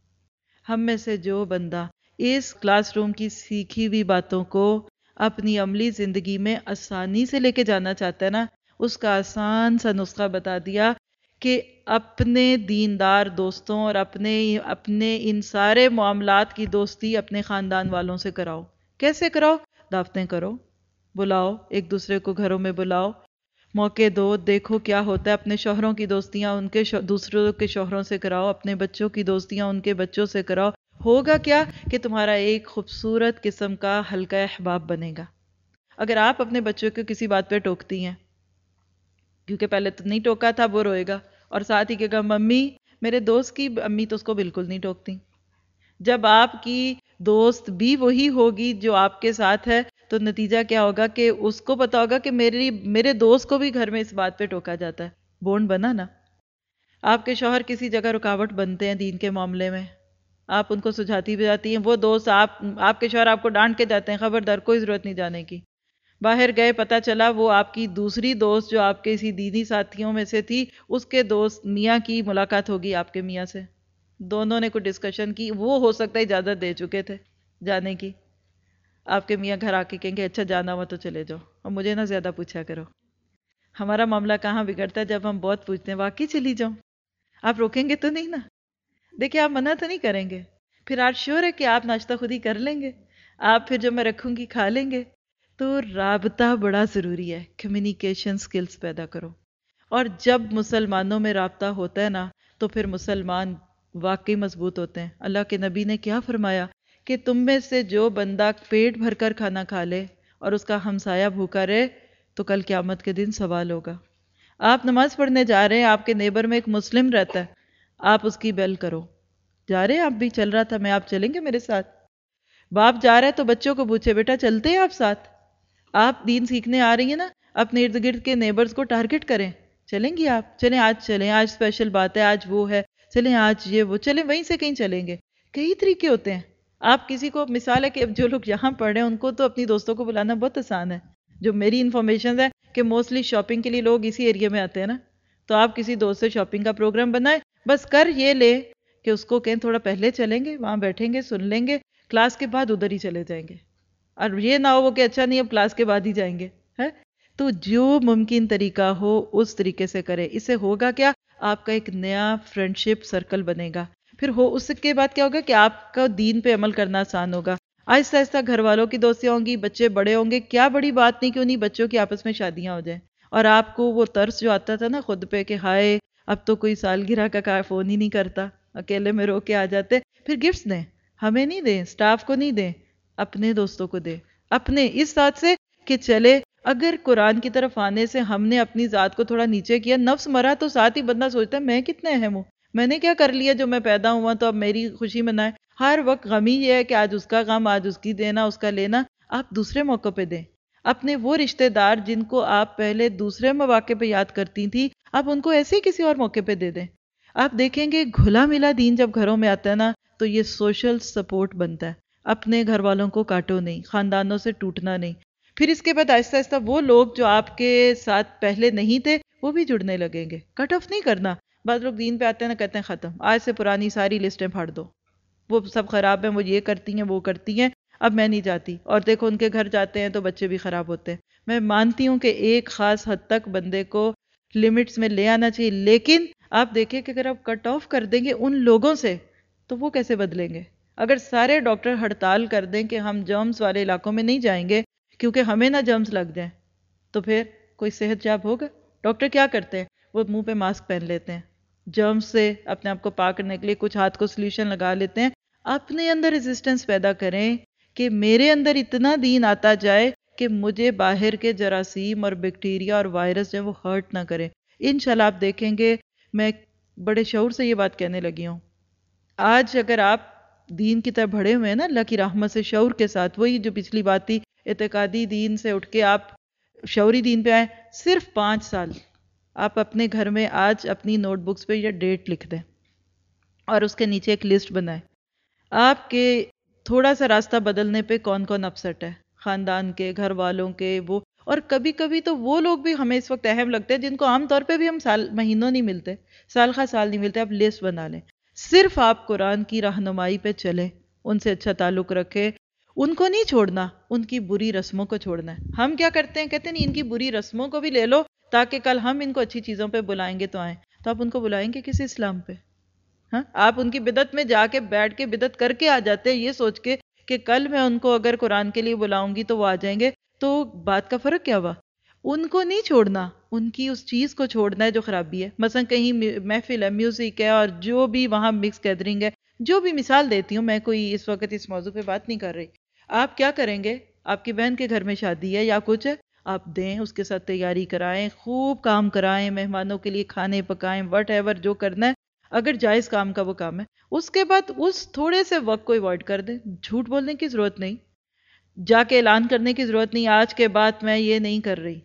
ہم میں سے جو بندہ اس کلاس روم کی سیکھی ہوئی باتوں کو اپنی عملی زندگی میں آسانی سے لے کے جانا چاہتا ہے نا، اس کا آسان سا نسخہ بتا دیا کہ اپنے دیندار دوستوں اور اپنے ان سارے معاملات کی دوستی اپنے خاندان والوں سے کراؤ. کیسے کراؤ؟ دعوتیں کرو، بلاؤ، ایک دوسرے کو گھروں میں بلاؤ، موقع دو، دیکھو کیا ہوتا ہے. اپنے شوہروں کی دوستیاں ان کے دوسروں کے شوہروں سے کراؤ، اپنے بچوں کی دوستیاں ان کے بچوں سے کراؤ. ہوگا کیا کہ تمہارا ایک خوبصورت قسم کا حلقہ احباب بنے گا. اگر آپ اپنے بچوں کو کسی بات پہ ٹوکتی ہیں، کیونکہ پہلے تو نہیں ٹوکا تھا، وہ روئے گا، اور ساتھ ہی کہے گا ممی میرے دوست کی امی تو اس کو بالکل نہیں ٹوکتی. جب آپ کی دوست بھی وہی ہوگی جو آپ کے ساتھ ہے، تو نتیجہ کیا ہوگا کہ اس کو پتا ہوگا کہ میرے دوست کو بھی گھر میں اس بات پہ ٹوکا جاتا ہے. بونڈ بنا نا. آپ کے شوہر کسی جگہ رکاوٹ بنتے ہیں دین کے معاملے میں، آپ ان کو سجھاتی بھی جاتی ہیں، وہ دوست آپ کے شوہر آپ کو ڈانٹ کے جاتے ہیں، خبردار کوئی ضرورت نہیں جانے کی. باہر گئے، پتہ چلا وہ آپ کی دوسری دوست جو آپ کے اسی دینی ساتھیوں میں سے تھی، اس کے دوست میاں کی ملاقات ہوگی آپ کے میاں سے، دونوں نے کوئی ڈسکشن کی، وہ ہو سکتا ہے اجازت دے چکے تھے جانے کی. آپ کے میاں گھر آ کے کہیں گے اچھا جانا ہوا تو چلے جاؤ، اور مجھے نہ زیادہ پوچھا کرو. ہمارا معاملہ کہاں بگڑتا ہے؟ جب ہم بہت پوچھتے ہیں واقعی چلی جاؤں، آپ روکیں گے تو نہیں نا؟ دیکھیں آپ منع تو نہیں کریں گے، پھر آج شور ہے کہ آپ ناشتہ خود ہی کر لیں گے، آپ پھر جو میں رکھوں گی کھا لیں گے. تو رابطہ بڑا ضروری ہے، کمیونیکیشن سکلز پیدا کرو. اور جب مسلمانوں میں رابطہ ہوتا ہے نا تو پھر مسلمان واقعی مضبوط ہوتے ہیں. اللہ کے نبی نے کیا فرمایا کہ تم میں سے جو بندہ پیٹ بھر کر کھانا کھا لے اور اس کا ہمسایہ بھوکا رہے تو کل قیامت کے دن سوال ہوگا. آپ نماز پڑھنے جا رہے ہیں، آپ کے نیبر میں ایک مسلم رہتا ہے، آپ اس کی بیل کرو. جا رہے ہیں آپ بھی، چل رہا تھا میں، آپ چلیں گے میرے ساتھ؟ باپ جا رہا ہے تو بچوں کو پوچھے بیٹا چلتے ہیں آپ ساتھ؟ آپ دین سیکھنے آ رہی ہیں نا، اپنے ارد گرد کے نیبرز کو ٹارگٹ کریں. چلیں گی آپ؟ چلیں آج اسپیشل بات ہے، آج وہ ہے، چلیں آج یہ وہ، چلیں وہیں سے کہیں چلیں گے. کئی طریقے ہوتے ہیں. آپ کسی کو، مثال ہے کہ جو لوگ یہاں پڑھ رہے ہیں ان کو تو اپنی دوستوں کو بلانا بہت آسان ہے. جو میری انفارمیشن ہے کہ موسٹلی شاپنگ کے لیے لوگ اسی ایریا میں آتے ہیں نا، تو آپ کسی دوست سے شاپنگ کا پروگرام بنائیں، بس کر یہ لے کہ اس کو کہیں تھوڑا پہلے چلیں گے، وہاں بیٹھیں گے، سن لیں گے، کلاس کے بعد ادھر ہی چلے جائیں گے. اور یہ نہ ہو کہ اچھا نہیں اب کلاس کے بعد ہی جائیں گے. تو جو ممکن طریقہ ہو اس طریقے سے کرے. اس سے ہوگا کیا؟ آپ کا ایک نیا فرینڈشپ سرکل بنے گا. پھر اس کے بعد کیا ہوگا کہ آپ کا دین پہ عمل کرنا آسان ہوگا. آہستہ آہستہ گھر والوں کی دوستیاں ہوں گی، بچے بڑے ہوں گے. کیا بڑی بات نہیں کہ انہیں بچوں کی آپس میں شادیاں ہو جائیں، اور آپ کو وہ ترس جو آتا تھا نا خود پہ کہ ہائے اب تو کوئی سالگرہ کا فون ہی نہیں کرتا، اکیلے میں رو کے آ جاتے. پھر گفٹس دیں، ہمیں نہیں دیں، سٹاف کو نہیں دیں، اپنے دوستوں کو دیں. اپنے اس بات سے کہ چلے اگر قرآن کی طرف آنے سے ہم نے اپنی ذات کو تھوڑا نیچے کیا، نفس مرا، تو ساتھ ہی بندہ سوچتا ہے میں کتنا اہم ہوں، میں نے کیا کر لیا جو میں پیدا ہوا تو اب میری خوشی منائے. ہر وقت غم ہی یہ ہے کہ آج اس کا غم، آج اس کی دینا، اس کا لینا. آپ دوسرے موقع پہ دیں. اپنے وہ رشتہ دار جن کو آپ پہلے دوسرے مواقع پہ یاد کرتی تھی، آپ ان کو ایسے ہی کسی اور موقع پہ دے دیں. آپ دیکھیں گے گھلا ملا دین جب گھروں میں آتا ہے نا تو یہ سوشل سپورٹ بنتا ہے. اپنے گھر والوں کو کاٹو نہیں، خاندانوں سے ٹوٹنا نہیں. پھر اس کے بعد آہستہ آہستہ وہ لوگ جو آپ کے ساتھ پہلے نہیں تھے وہ بھی جڑنے لگیں گے. کٹ آف نہیں کرنا. بعض لوگ دین پہ آتے ہیں نا، کہتے ہیں ختم، آج سے پرانی ساری لسٹیں پھاڑ دو، وہ سب خراب ہیں، وہ یہ کرتی ہیں، وہ کرتی ہیں، اب میں نہیں جاتی. اور دیکھو ان کے گھر جاتے ہیں تو بچے بھی خراب ہوتے ہیں. میں مانتی ہوں کہ ایک خاص حد تک بندے کو لمٹس میں لے آنا چاہیے، لیکن آپ دیکھیں کہ اگر آپ کٹ آف کر دیں گے ان لوگوں سے تو وہ کیسے بدلیں گے؟ اگر سارے ڈاکٹر ہڑتال کر دیں کہ ہم جرمز والے علاقوں میں نہیں جائیں گے کیونکہ ہمیں نہ جرمز لگ جائیں، تو پھر کوئی صحت یاب ہوگا؟ ڈاکٹر کیا کرتے ہیں؟ وہ منہ پہ ماسک پہن لیتے ہیں، جرمز سے اپنے آپ کو پاک کرنے کے لیے کچھ ہاتھ کو سلیوشن لگا لیتے ہیں. اپنے اندر ریزسٹنس پیدا کریں کہ میرے اندر اتنا دین آتا جائے کہ مجھے باہر کے جراثیم اور بیکٹیریا اور وائرس جو ہے وہ ہرٹ نہ کریں. انشاءاللہ آپ دیکھیں گے میں بڑے شعور سے یہ بات کہنے لگی ہوں. آج اگر آپ دین کی طرف بڑھے ہوئے ہیں نا اللہ کی رحمت سے شعور کے ساتھ، وہی جو پچھلی بات تھی اعتقادی دین سے اٹھ کے آپ شعوری دین پہ آئیں، صرف 5 سال آپ اپنے گھر میں آج اپنی نوٹ بکس پہ یہ ڈیٹ لکھ دیں اور اس کے نیچے ایک لسٹ بنائیں آپ کے تھوڑا سا راستہ بدلنے پہ کون کون اپسٹ ہے، خاندان کے، گھر والوں کے، وہ. اور کبھی کبھی تو وہ لوگ بھی ہمیں اس وقت اہم لگتے ہیں جن کو عام طور پہ بھی ہم مہینوں نہیں ملتے، سال خواہ سال نہیں ملتے. آپ لسٹ بنا لیں، صرف آپ قرآن کی رہنمائی پہ چلیں، ان سے اچھا تعلق رکھیں، ان کو نہیں چھوڑنا، ان کی بری رسموں کو چھوڑنا ہے. ہم کیا کرتے ہیں، کہتے ہیں نہیں ان کی بری رسموں کو بھی لے لو تاکہ کل ہم ان کو اچھی چیزوں پہ بلائیں گے تو آئیں. تو آپ ان کو بلائیں گے کسی اسلام پہ؟ ہاں، آپ ان کی بدعت میں جا کے بیٹھ کے بدعت کر کے آ جاتے ہیں یہ سوچ کے کہ کل میں ان کو اگر قرآن کے لیے بلاؤں گی تو وہ آ جائیں گے. تو بات کا فرق کیا ہوا؟ ان کو نہیں چھوڑنا، ان کی اس چیز کو چھوڑنا ہے جو خرابی ہے. مثلا کہیں محفل ہے، میوزک ہے، اور جو بھی وہاں مکس گیدرنگ ہے، جو بھی مثال دیتی ہوں میں، کوئی اس وقت اس موضوع پہ بات نہیں کر رہی. آپ کیا کریں گے؟ آپ کی بہن کے گھر میں شادی ہے یا کچھ ہے، آپ دیں، اس کے ساتھ تیاری کرائیں، خوب کام کرائیں، مہمانوں کے لیے کھانے پکائیں، وٹ ایور جو کرنا ہے، اگر جائز کام کا وہ کام ہے. اس کے بعد اس تھوڑے سے وقت کو ایوائڈ کر دیں. جھوٹ بولنے کی ضرورت نہیں، جا کے اعلان کرنے کی ضرورت نہیں آج کے بعد میں یہ نہیں کر رہی.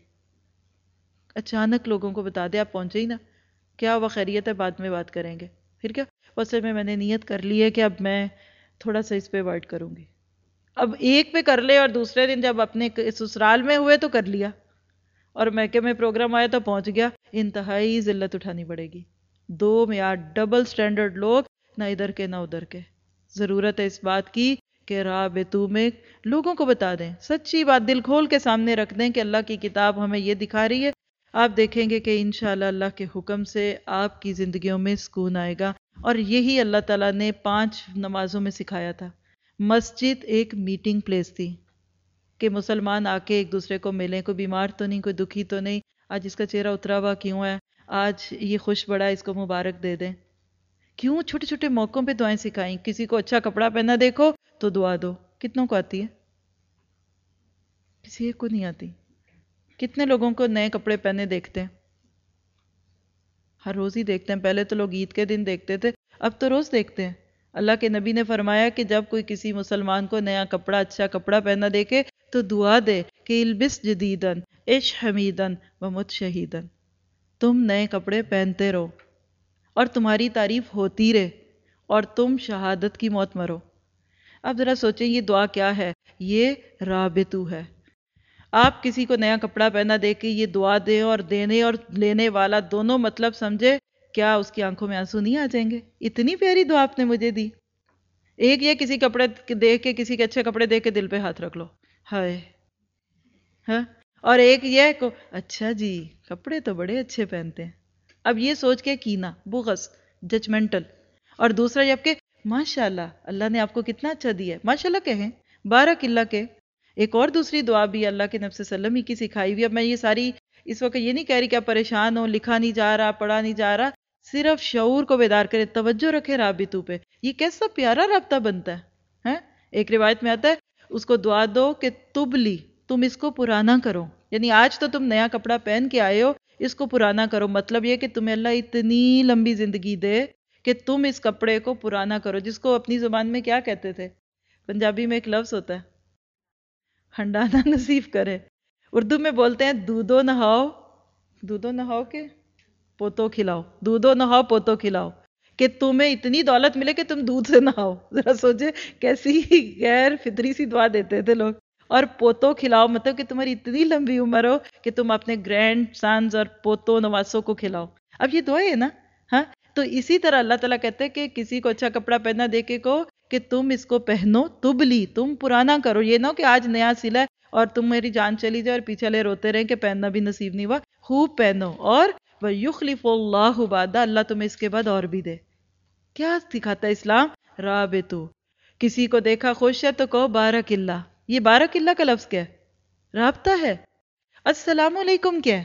اچانک لوگوں کو بتا دے، آپ پہنچے ہی نا، کیا وہ خیریت ہے بعد میں بات کریں گے. پھر کیا بس میں نے نیت کر لی ہے کہ اب میں تھوڑا سا اس پہ ایوائڈ کروں گی. اب ایک پہ کر لے اور دوسرے دن جب اپنے سسرال میں ہوئے تو کر لیا، اور میکے میں پروگرام آیا تو پہنچ گیا، انتہائی ذلت اٹھانی پڑے گی. دو معیار، ڈبل سٹینڈرڈ لوگ، نہ ادھر کے نہ ادھر کے. ضرورت ہے اس بات کی کہ رابطوں میں لوگوں کو بتا دیں، سچی بات دل کھول کے سامنے رکھ دیں کہ اللہ کی کتاب ہمیں یہ دکھا رہی ہے. آپ دیکھیں گے کہ انشاءاللہ اللہ کے حکم سے آپ کی زندگیوں میں سکون آئے گا. اور یہی اللہ تعالیٰ نے 5 نمازوں میں سکھایا تھا. مسجد ایک میٹنگ پلیس تھی کہ مسلمان آ کے ایک دوسرے کو ملیں، کوئی بیمار تو نہیں، کوئی دکھی تو نہیں، آج اس کا چہرہ اترا ہوا کیوں ہے، آج یہ خوش بڑا ہے اس کو مبارک دے دیں. کیوں چھوٹے چھوٹے موقعوں پہ دعائیں سکھائیں. کسی کو اچھا کپڑا پہنا دیکھو تو دعا دو. کتنوں کو آتی ہے؟ کسی ایک کو نہیں آتی. کتنے لوگوں کو نئے کپڑے پہنے دیکھتے ہیں؟ ہر روز ہی دیکھتے ہیں. پہلے تو لوگ عید کے دن دیکھتے تھے، اب تو روز دیکھتے ہیں. اللہ کے نبی نے فرمایا کہ جب کوئی کسی مسلمان کو نیا کپڑا، اچھا کپڑا پہنا دیکھے تو دعا دے کہ البس جدیدن عش حمیدن ومت شہیدن. تم نئے کپڑے پہنتے رہو اور تمہاری تعریف ہوتی رہے اور تم شہادت کی موت مرو. اب ذرا سوچیں یہ دعا کیا ہے؟ یہ رابطو ہے. آپ کسی کو نیا کپڑا پہنا دے کے یہ دعا دیں اور دینے اور لینے والا دونوں مطلب سمجھے، کیا اس کی آنکھوں میں آنسو نہیں آ جائیں گے؟ اتنی پیاری دعا آپ نے مجھے دی. ایک یہ کسی کپڑے دیکھ کے، کسی کے اچھے کپڑے دیکھ کے دل پہ ہاتھ رکھ لو، ہائے ہاں. اور ایک یہ کو اچھا جی کپڑے تو بڑے اچھے پہنتے ہیں. اب یہ سوچ کے کینا، بغض، ججمنٹل. اور دوسرا جب کہ ماشاءاللہ اللہ نے آپ کو کتنا اچھا دیا ہے، ماشاءاللہ کہیں، بارک اللہ کے. ایک اور دوسری دعا بھی اللہ کے نبی صلی اللہ علیہ وسلم ہی کی سکھائی ہوئی. اب میں یہ ساری اس وقت یہ نہیں کہہ رہی کہ آپ پریشان ہو، لکھا نہیں جا رہا، پڑھا نہیں جا رہا، صرف شعور کو بیدار کرے، توجہ رکھے رابطوں پہ. یہ کیسا پیارا رابطہ بنتا ہے. ایک روایت میں آتا ہے اس کو دعا دو کہ تبلی، تم اس کو پرانا کرو. یعنی آج تو تم نیا کپڑا پہن کے آئے ہو، اس کو پرانا کرو. مطلب یہ کہ تمہیں اللہ اتنی لمبی زندگی دے کہ تم اس کپڑے کو پرانا کرو. جس کو اپنی زبان میں کیا کہتے تھے، پنجابی میں ایک لفظ ہوتا ہے ہنڈانا نصیب کرے. اردو میں بولتے ہیں دودھو نہاؤ، دودھو نہاؤ کے پوتو کھلاؤ، دودھو نہاؤ پوتو کھلاؤ، کہ تمہیں اتنی دولت ملے کہ تم دودھ سے نہاؤ. ذرا سوچے کیسی غیر فطری سی دعا دیتے تھے لوگ. اور پوتو کھلاؤ مطلب کہ تمہاری اتنی لمبی عمر ہو کہ تم اپنے گرینڈ سنز اور پوتو نواسوں کو کھلاؤ. اب یہ دعا ہے نا. ہاں، تو اسی طرح اللہ تعالیٰ کہتے ہیں کہ کسی کو اچھا کپڑا پہنا دے کے کو کہ تم اس کو پہنو، تبلی، تم پرانا کرو. یہ نہ کہ آج نیا سلا ہے اور تم میری جان چلی جائے اور پیچھے لے روتے رہیں کہ پہننا بھی نصیب نہیں ہوا. خوب پہنو. اور وَيُخْلِفُ اللَّهُ بَعْدَ، اللہ تمہیں اس کے بعد اور بھی دے. کیا سکھاتا ہے اسلام؟ رابطو. کسی کو دیکھا خوش ہے تو کہو بارک اللہ. یہ بارک اللہ کا لفظ کیا ہے؟ رابطہ ہے. السلام علیکم کیا ہے؟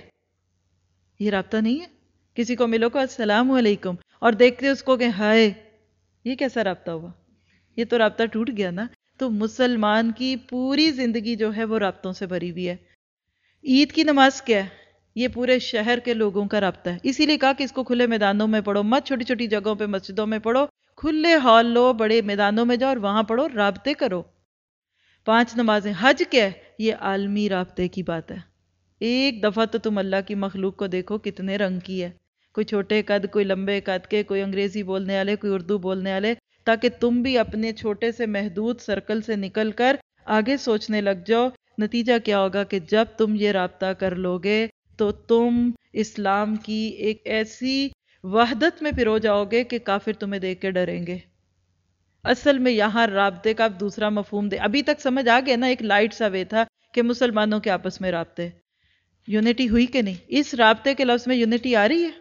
یہ رابطہ نہیں ہے. کسی کو ملو کو السلام علیکم اور دیکھتے اس کو کہ ہائے، یہ کیسا رابطہ ہوا؟ یہ تو رابطہ ٹوٹ گیا نا. تو مسلمان کی پوری زندگی جو ہے وہ رابطوں سے بھری ہوئی ہے۔ عید کی نماز کیا ہے؟ یہ پورے شہر کے لوگوں کا رابطہ ہے، اسی لیے کہا کہ اس کو کھلے میدانوں میں پڑھو، مت چھوٹی چھوٹی جگہوں پہ مسجدوں میں پڑھو، کھلے ہال لو، بڑے میدانوں میں جاؤ اور وہاں پڑھو، رابطے کرو۔ 5 نمازیں۔ حج کیا ہے؟ یہ عالمی رابطے کی بات ہے۔ ایک دفعہ تو تم اللہ کی مخلوق کو دیکھو کتنے رنگ کی ہے، کوئی چھوٹے قد، کوئی لمبے قد کے، کوئی انگریزی بولنے والے، کوئی اردو بولنے والے، تاکہ تم بھی اپنے چھوٹے سے محدود سرکل سے نکل کر آگے سوچنے لگ جاؤ۔ نتیجہ کیا ہوگا کہ جب تم یہ رابطہ کر لو گے تو تم اسلام کی ایک ایسی وحدت میں پرو جاؤ گے کہ کافر تمہیں دیکھ کے ڈریں گے۔ اصل میں یہاں رابطے کا دوسرا مفہوم دے، ابھی تک سمجھ آ گیا نا، ایک لائٹ سا وے تھا کہ مسلمانوں کے آپس میں رابطے، یونٹی ہوئی کہ نہیں؟ اس رابطے کے لفظ میں یونٹی آ رہی ہے؟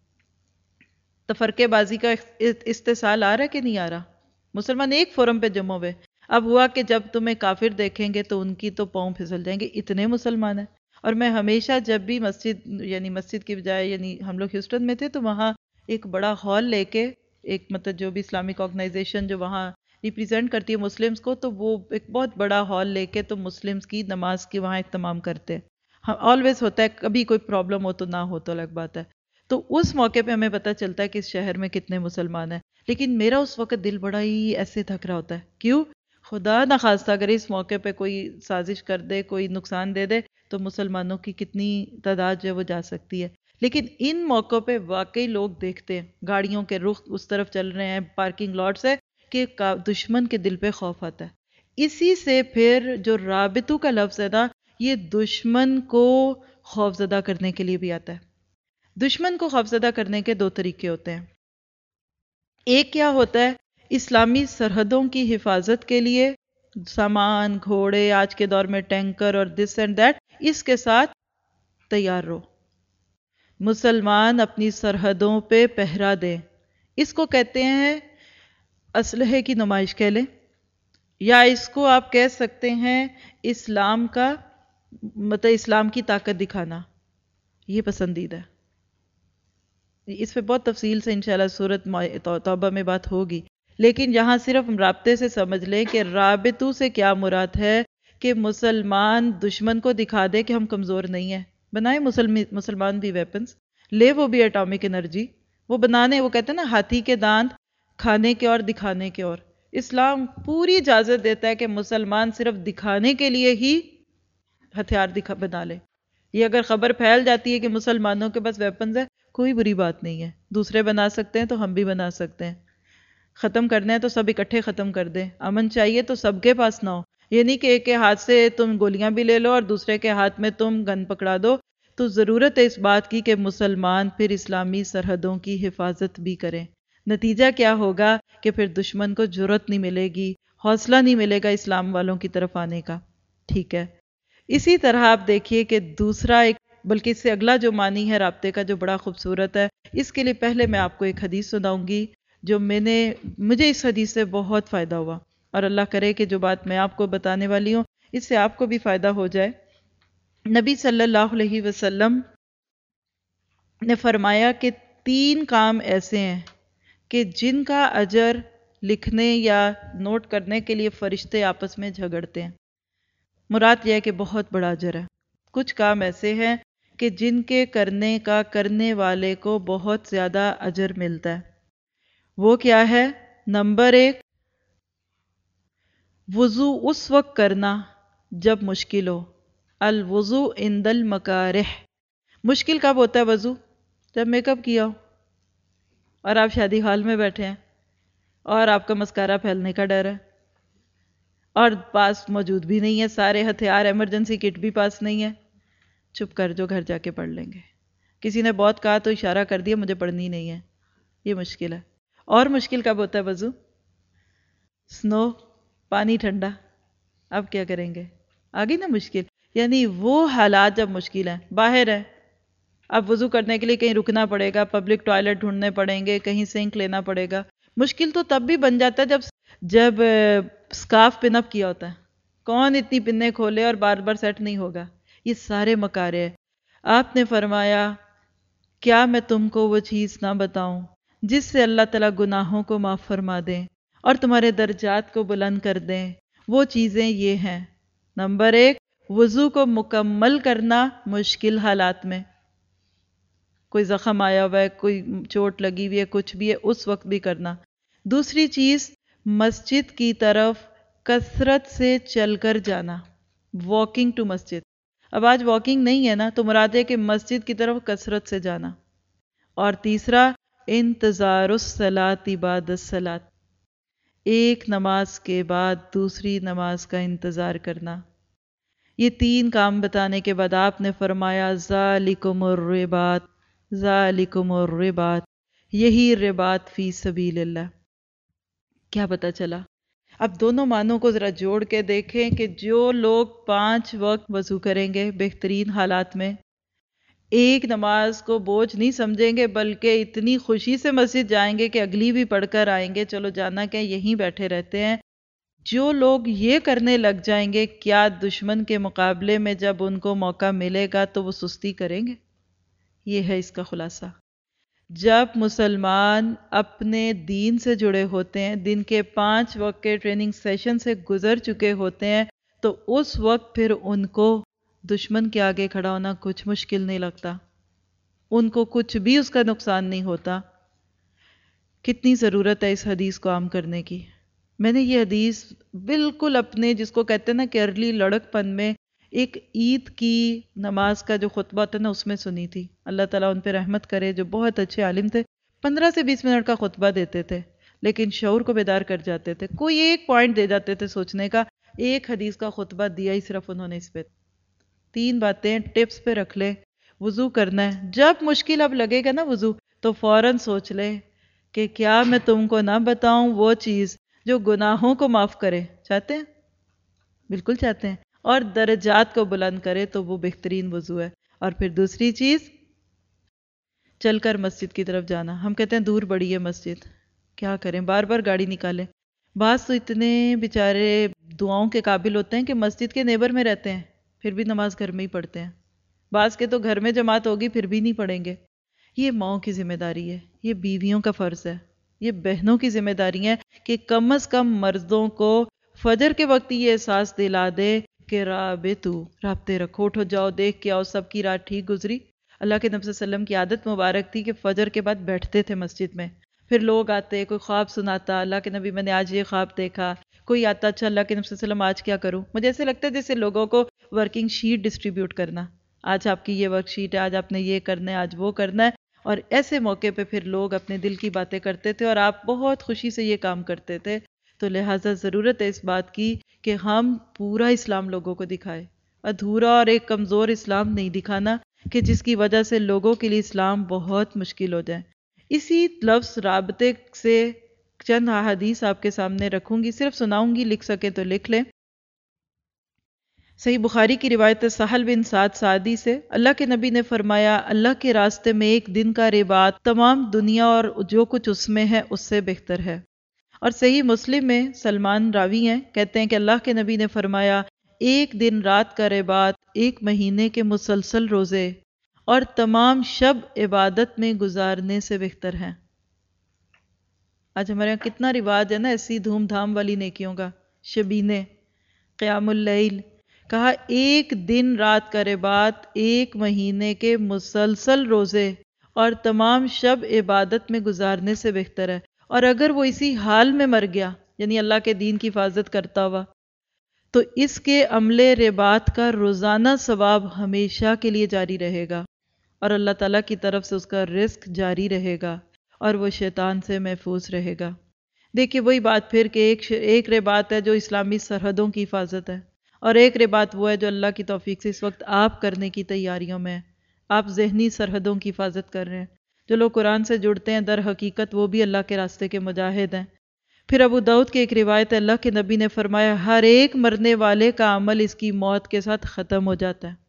تفرقے بازی کا استحصال آ رہا ہے کہ نہیں آ رہا؟ مسلمان ایک فورم پہ جمع ہوئے۔ اب ہوا کہ جب تمہیں کافر دیکھیں گے تو ان کی تو پاؤں پھسل جائیں گے، اتنے مسلمان ہیں۔ اور میں ہمیشہ جب بھی مسجد کی بجائے، ہم لوگ ہیوسٹن میں تھے تو وہاں ایک بڑا ہال لے کے، ایک مطلب جو بھی اسلامک آرگنائزیشن جو وہاں ریپریزنٹ کرتی ہے مسلمز کو، تو وہ ایک بہت بڑا ہال لے کے تو مسلمز کی نماز کی وہاں اہتمام کرتے ہیں۔ آلویز ہوتا ہے، کبھی کوئی پرابلم ہو تو نہ ہو تو الگ بات ہے۔ تو اس موقع پہ ہمیں پتہ چلتا ہے کہ اس شہر میں کتنے مسلمان ہیں، لیکن میرا اس وقت دل بڑا ہی ایسے تھک رہا ہوتا ہے۔ کیوں؟ خدا نخواستہ اگر اس موقع پہ کوئی سازش کر دے، کوئی نقصان دے دے، تو مسلمانوں کی کتنی تعداد جو ہے وہ جا سکتی ہے۔ لیکن ان موقعوں پہ واقعی لوگ دیکھتے ہیں، گاڑیوں کے رخ اس طرف چل رہے ہیں، پارکنگ لاٹ سے، کہ دشمن کے دل پہ خوف آتا ہے۔ اسی سے پھر جو رابطوں کا لفظ ہے نا، یہ دشمن کو خوفزدہ کرنے کے لیے بھی آتا ہے۔ دشمن کو خوفزدہ کرنے کے 2 طریقے ہوتے ہیں۔ ایک کیا ہوتا ہے؟ اسلامی سرحدوں کی حفاظت کے لیے سامان، گھوڑے، آج کے دور میں ٹینکر اور دس اینڈ دیٹ، اس کے ساتھ تیار رہو۔ مسلمان اپنی سرحدوں پہ پہرا دیں، اس کو کہتے ہیں اسلحے کی نمائش کہہ لیں، یا اس کو آپ کہہ سکتے ہیں اسلام کا مطلب اسلام کی طاقت دکھانا۔ یہ پسندیدہ ہے، اس پہ بہت تفصیل سے انشاءاللہ سورۃ توبہ میں بات ہوگی، لیکن یہاں صرف رابطے سے سمجھ لیں کہ رابطوں سے کیا مراد ہے کہ مسلمان دشمن کو دکھا دے کہ ہم کمزور نہیں ہیں۔ بنائے مسلمان بھی ویپنز، لے وہ بھی ایٹامک انرجی، وہ بنانے، وہ کہتے ہیں نا ہاتھی کے دانت کھانے کے اور دکھانے کے اور۔ اسلام پوری اجازت دیتا ہے کہ مسلمان صرف دکھانے کے لیے ہی ہتھیار بنا لے۔ یہ اگر خبر پھیل جاتی ہے کہ مسلمانوں کے پاس ویپنز ہے، کوئی بری بات نہیں ہے، دوسرے بنا سکتے ہیں تو ہم بھی بنا سکتے ہیں۔ ختم کرنا ہے تو سب اکٹھے ختم کر دیں، امن چاہیے تو سب کے پاس نہ ہو، یہ نہیں کہ ایک کے ہاتھ سے تم گولیاں بھی لے لو اور دوسرے کے ہاتھ میں تم گن پکڑا دو۔ تو ضرورت ہے اس بات کی کہ مسلمان پھر اسلامی سرحدوں کی حفاظت بھی کریں۔ نتیجہ کیا ہوگا کہ پھر دشمن کو جرأت نہیں ملے گی، حوصلہ نہیں ملے گا اسلام والوں کی طرف آنے کا۔ ٹھیک ہے، اسی طرح آپ دیکھیے کہ دوسرا ایک، بلکہ اس سے اگلا جو معنی ہے رابطے کا جو بڑا خوبصورت ہے، اس کے لیے پہلے میں آپ کو ایک حدیث سناؤں گی جو مجھے اس حدیث سے بہت فائدہ ہوا، اور اللہ کرے کہ جو بات میں آپ کو بتانے والی ہوں اس سے آپ کو بھی فائدہ ہو جائے۔ نبی صلی اللہ علیہ وسلم نے فرمایا کہ 3 کام ایسے ہیں کہ جن کا اجر لکھنے یا نوٹ کرنے کے لیے فرشتے آپس میں جھگڑتے ہیں۔ مراد یہ ہے کہ بہت بڑا اجر ہے۔ کچھ کام ایسے ہیں کہ جن کے کرنے کا کرنے والے کو بہت زیادہ اجر ملتا ہے۔ وہ کیا ہے؟ نمبر 1، وضو اس وقت کرنا جب مشکل ہو۔ الوضو عند المکارہ۔ مشکل کب ہوتا ہے وضو؟ جب میک اپ کیا ہو اور آپ شادی ہال میں بیٹھے ہیں اور آپ کا مسکارا پھیلنے کا ڈر ہے اور پاس موجود بھی نہیں ہے، سارے ہتھیار، ایمرجنسی کٹ بھی پاس نہیں ہے۔ چپ کر جو، گھر جا کے پڑھ لیں گے۔ کسی نے بہت کہا تو اشارہ کر دیا مجھے پڑھنی نہیں ہے، یہ مشکل ہے۔ اور مشکل کب ہوتا ہے وضو؟ سنو، پانی ٹھنڈا، اب کیا کریں گے؟ آگئی نا مشکل، یعنی وہ حالات جب مشکل ہیں، باہر ہے، اب وضو کرنے کے لیے کہیں رکنا پڑے گا، پبلک ٹوائلٹ ڈھونڈنے پڑیں گے، کہیں سنک لینا پڑے گا۔ مشکل تو تب بھی بن جاتا ہے جب سکارف پن اپ کیا ہوتا ہے، کون اتنی پنیں کھولے اور بار بار سیٹ نہیں ہوگا۔ یہ سارے مکارے ہیں۔ آپ نے فرمایا کیا میں تم کو وہ چیز نہ بتاؤں جس سے اللہ تعالیٰ گناہوں کو معاف فرما دیں اور تمہارے درجات کو بلند کر دیں وہ چیزیں یہ ہیں، نمبر 1 وضو کو مکمل کرنا مشکل حالات میں، کوئی زخم آیا ہوا ہے، کوئی چوٹ لگی ہوئی ہے، کچھ بھی ہے، اس وقت بھی کرنا۔ دوسری چیز مسجد کی طرف کثرت سے چل کر جانا، واکنگ ٹو مسجد۔ اب آج واکنگ نہیں ہے نا، تو مراد ہے کہ مسجد کی طرف کثرت سے جانا۔ اور تیسرا انتظار الصلاۃ بعد الصلاۃ، ایک نماز کے بعد دوسری نماز کا انتظار کرنا۔ یہ 3 کام بتانے کے بعد آپ نے فرمایا ذالکم الرباط، ذالکم الرباط، یہی رباط فی سبیل اللہ۔ کیا پتہ چلا؟ اب دونوں معنوں کو ذرا جوڑ کے دیکھیں کہ جو لوگ 5 وقت وضو کریں گے بہترین حالات میں، ایک نماز کو بوجھ نہیں سمجھیں گے بلکہ اتنی خوشی سے مسجد جائیں گے کہ اگلی بھی پڑھ کر آئیں گے، چلو جانا کیا یہیں بیٹھے رہتے ہیں۔ جو لوگ یہ کرنے لگ جائیں گے، کیا دشمن کے مقابلے میں جب ان کو موقع ملے گا تو وہ سستی کریں گے؟ یہ ہے اس کا خلاصہ۔ جب مسلمان اپنے دین سے جڑے ہوتے ہیں، دن کے 5 وقت کے ٹریننگ سیشن سے گزر چکے ہوتے ہیں، تو اس وقت پھر ان کو دشمن کے آگے کھڑا ہونا کچھ مشکل نہیں لگتا، ان کو کچھ بھی اس کا نقصان نہیں ہوتا۔ کتنی ضرورت ہے اس حدیث کو عام کرنے کی۔ میں نے یہ حدیث بالکل اپنے جس کو کہتے ہیں نا کہ ارلی لڑک پن میں ایک عید کی نماز کا جو خطبہ تھا نا اس میں سنی تھی۔ اللہ تعالیٰ ان پہ رحمت کرے، جو بہت اچھے عالم تھے، 15 سے 20 منٹ کا خطبہ دیتے تھے لیکن شعور کو بیدار کر جاتے تھے، کوئی ایک پوائنٹ دے جاتے تھے سوچنے کا، ایک حدیث کا خطبہ دیا ہی صرف انہوں نے اس پہ۔ 3 باتیں ٹپس پہ رکھ لے۔ وضو کرنا ہے، جب مشکل اب لگے گا نا وضو تو فوراً سوچ لے کہ کیا میں تم کو نہ بتاؤں وہ چیز جو گناہوں کو معاف کرے۔ چاہتے ہیں؟ بالکل چاہتے ہیں، اور درجات کو بلند کرے تو وہ بہترین وضو ہے۔ اور پھر دوسری چیز چل کر مسجد کی طرف جانا۔ ہم کہتے ہیں دور بڑی ہے مسجد، کیا کریں بار بار گاڑی نکالیں۔ بعض تو اتنے بیچارے دعاؤں کے قابل ہوتے ہیں کہ مسجد کے نیبر میں رہتے ہیں پھر بھی نماز گھر میں ہی پڑھتے ہیں، بعض کے تو گھر میں جماعت ہوگی پھر بھی نہیں پڑھیں گے۔ یہ ماؤں کی ذمہ داری ہے، یہ بیویوں کا فرض ہے، یہ بہنوں کی ذمہ داری ہے کہ کم از کم مردوں کو فجر کے وقت یہ احساس دلا دے کہ رابطو، رابطے رکھو، اٹھو جاؤ دیکھ کے آؤ سب کی رات ٹھیک گزری۔ اللہ کے نبی صلی اللہ علیہ وسلم کی عادت مبارک تھی کہ فجر کے بعد بیٹھتے تھے مسجد میں، پھر لوگ آتے، کوئی خواب سناتا، اللہ کے نبی میں نے آج یہ خواب دیکھا، کوئی آتا، اچھا اللہ کے نبی صلی اللہ علیہ وسلم آج کیا کروں۔ مجھے ایسے لگتا ہے جیسے لوگوں کو ورکنگ شیٹ ڈسٹریبیوٹ کرنا، آج آپ کی یہ ورک شیٹ ہے، آج آپ نے یہ کرنا ہے، آج وہ کرنا ہے، اور ایسے موقع پہ پھر لوگ اپنے دل کی باتیں کرتے تھے اور آپ بہت خوشی سے یہ کام کرتے تھے۔ تو لہٰذا ضرورت ہے اس بات کی کہ ہم پورا اسلام لوگوں کو دکھائے، ادھورا اور ایک کمزور اسلام نہیں دکھانا کہ جس کی وجہ سے لوگوں کے لیے اسلام بہت مشکل ہو جائے۔ اسی لفظ رابطے سے چند احادیث آپ کے سامنے رکھوں گی، صرف سناؤں گی، لکھ سکے تو لکھ لیں۔ صحیح بخاری کی روایت ہے سہل بن سعد سعدی سے، اللہ کے نبی نے فرمایا اللہ کے راستے میں ایک دن کا رباط تمام دنیا اور جو کچھ اس میں ہے اس سے بہتر ہے۔ اور صحیح مسلم میں سلمان راوی ہیں، کہتے ہیں کہ اللہ کے نبی نے فرمایا ایک دن رات کا رباط 1 مہینے کے مسلسل روزے اور تمام شب عبادت میں گزارنے سے بہتر ہے۔ آج ہمارے یہاں کتنا رواج ہے نا ایسی دھوم دھام والی نیکیوں کا، شبینے، قیام اللیل۔ کہا 1 دن رات کا رباط 1 مہینے کے مسلسل روزے اور تمام شب عبادت میں گزارنے سے بہتر ہے۔ اور اگر وہ اسی حال میں مر گیا، یعنی اللہ کے دین کی حفاظت کرتا ہوا، تو اس کے عمل رباط کا روزانہ ثواب ہمیشہ کے لیے جاری رہے گا اور اللہ تعالیٰ کی طرف سے اس کا رزق جاری رہے گا اور وہ شیطان سے محفوظ رہے گا۔ دیکھیے وہی بات پھر کہ ایک رباط ہے جو اسلامی سرحدوں کی حفاظت ہے، اور ایک رباط وہ ہے جو اللہ کی توفیق سے اس وقت آپ کرنے کی تیاریوں میں ہیں۔ آپ ذہنی سرحدوں کی حفاظت کر رہے ہیں۔ جو لوگ قرآن سے جڑتے ہیں در حقیقت وہ بھی اللہ کے راستے کے مجاہد ہیں۔ پھر ابو داؤد کی ایک روایت ہے اللہ کے نبی نے فرمایا ہر ایک مرنے والے کا عمل اس کی موت کے ساتھ ختم ہو جاتا ہے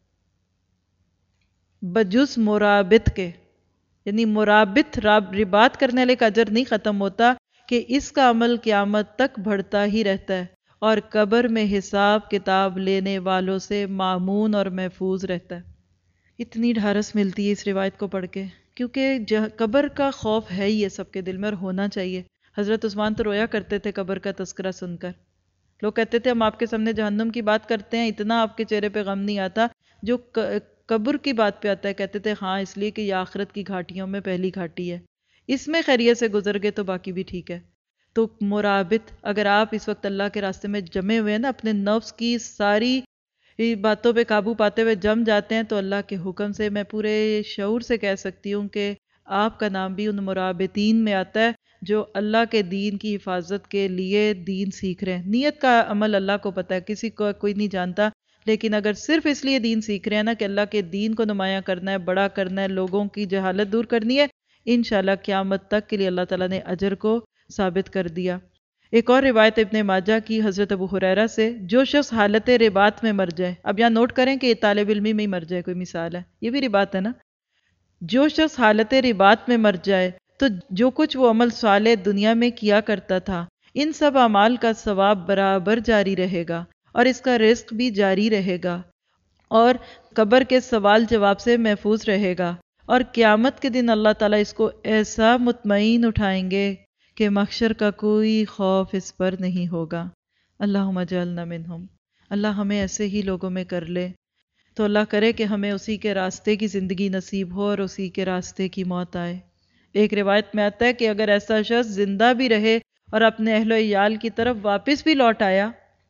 بجز مرابط کے، یعنی مرابط رباط کرنے والے کا اجر نہیں ختم ہوتا کہ اس کا عمل قیامت تک بڑھتا ہی رہتا ہے اور قبر میں حساب کتاب لینے والوں سے مامون اور محفوظ رہتا ہے۔ اتنی ڈھارس ملتی ہے اس روایت کو پڑھ کے، کیونکہ قبر کا خوف ہے ہی ہے سب کے دل میں اور ہونا چاہیے۔ حضرت عثمان تو رویا کرتے تھے قبر کا تذکرہ سن کر لوگ کہتے تھے ہم آپ کے سامنے جہنم کی بات کرتے ہیں اتنا آپ کے چہرے پہ غم نہیں آتا جو قبر کی بات پہ آتا ہے. کہتے تھے ہاں اس لیے کہ یہ آخرت کی گھاٹیوں میں پہلی گھاٹی ہے, اس میں خیریت سے گزر گئے تو باقی بھی ٹھیک ہے. تو مرابط, اگر آپ اس وقت اللہ کے راستے میں جمے ہوئے ہیں نا, اپنے نفس کی ساری باتوں پہ قابو پاتے ہوئے جم جاتے ہیں, تو اللہ کے حکم سے میں پورے شعور سے کہہ سکتی ہوں کہ آپ کا نام بھی ان مرابطین میں آتا ہے جو اللہ کے دین کی حفاظت کے لیے دین سیکھ رہے ہیں. نیت کا عمل اللہ کو پتہ ہے, کسی کو کوئی نہیں جانتا, لیکن اگر صرف اس لیے دین سیکھ رہے ہیں نا کہ اللہ کے دین کو نمایاں کرنا ہے, بڑا کرنا ہے, لوگوں کی جہالت دور کرنی ہے, انشاءاللہ قیامت تک کے لیے اللہ تعالیٰ نے اجر کو ثابت کر دیا. ایک اور روایت ابن ماجہ کی حضرت ابو ہریرہ سے, جو شخص حالت رباط میں مر جائے, اب یہاں نوٹ کریں کہ یہ طالب علمی میں ہی مر جائے, کوئی مثال ہے, یہ بھی رباط ہے نا, جو شخص حالت رباط میں مر جائے تو جو کچھ وہ عمل صالح دنیا میں کیا کرتا تھا ان سب اعمال کا ثواب برابر جاری رہے گا, اور اس کا رزق بھی جاری رہے گا, اور قبر کے سوال جواب سے محفوظ رہے گا, اور قیامت کے دن اللہ تعالیٰ اس کو ایسا مطمئن اٹھائیں گے کہ محشر کا کوئی خوف اس پر نہیں ہوگا. اللہم اجعلنا منہم, اللہ ہمیں ایسے ہی لوگوں میں کر لے. تو اللہ کرے کہ ہمیں اسی کے راستے کی زندگی نصیب ہو اور اسی کے راستے کی موت آئے. ایک روایت میں آتا ہے کہ اگر ایسا شخص زندہ بھی رہے اور اپنے اہل و عیال کی طرف واپس بھی لوٹ آیا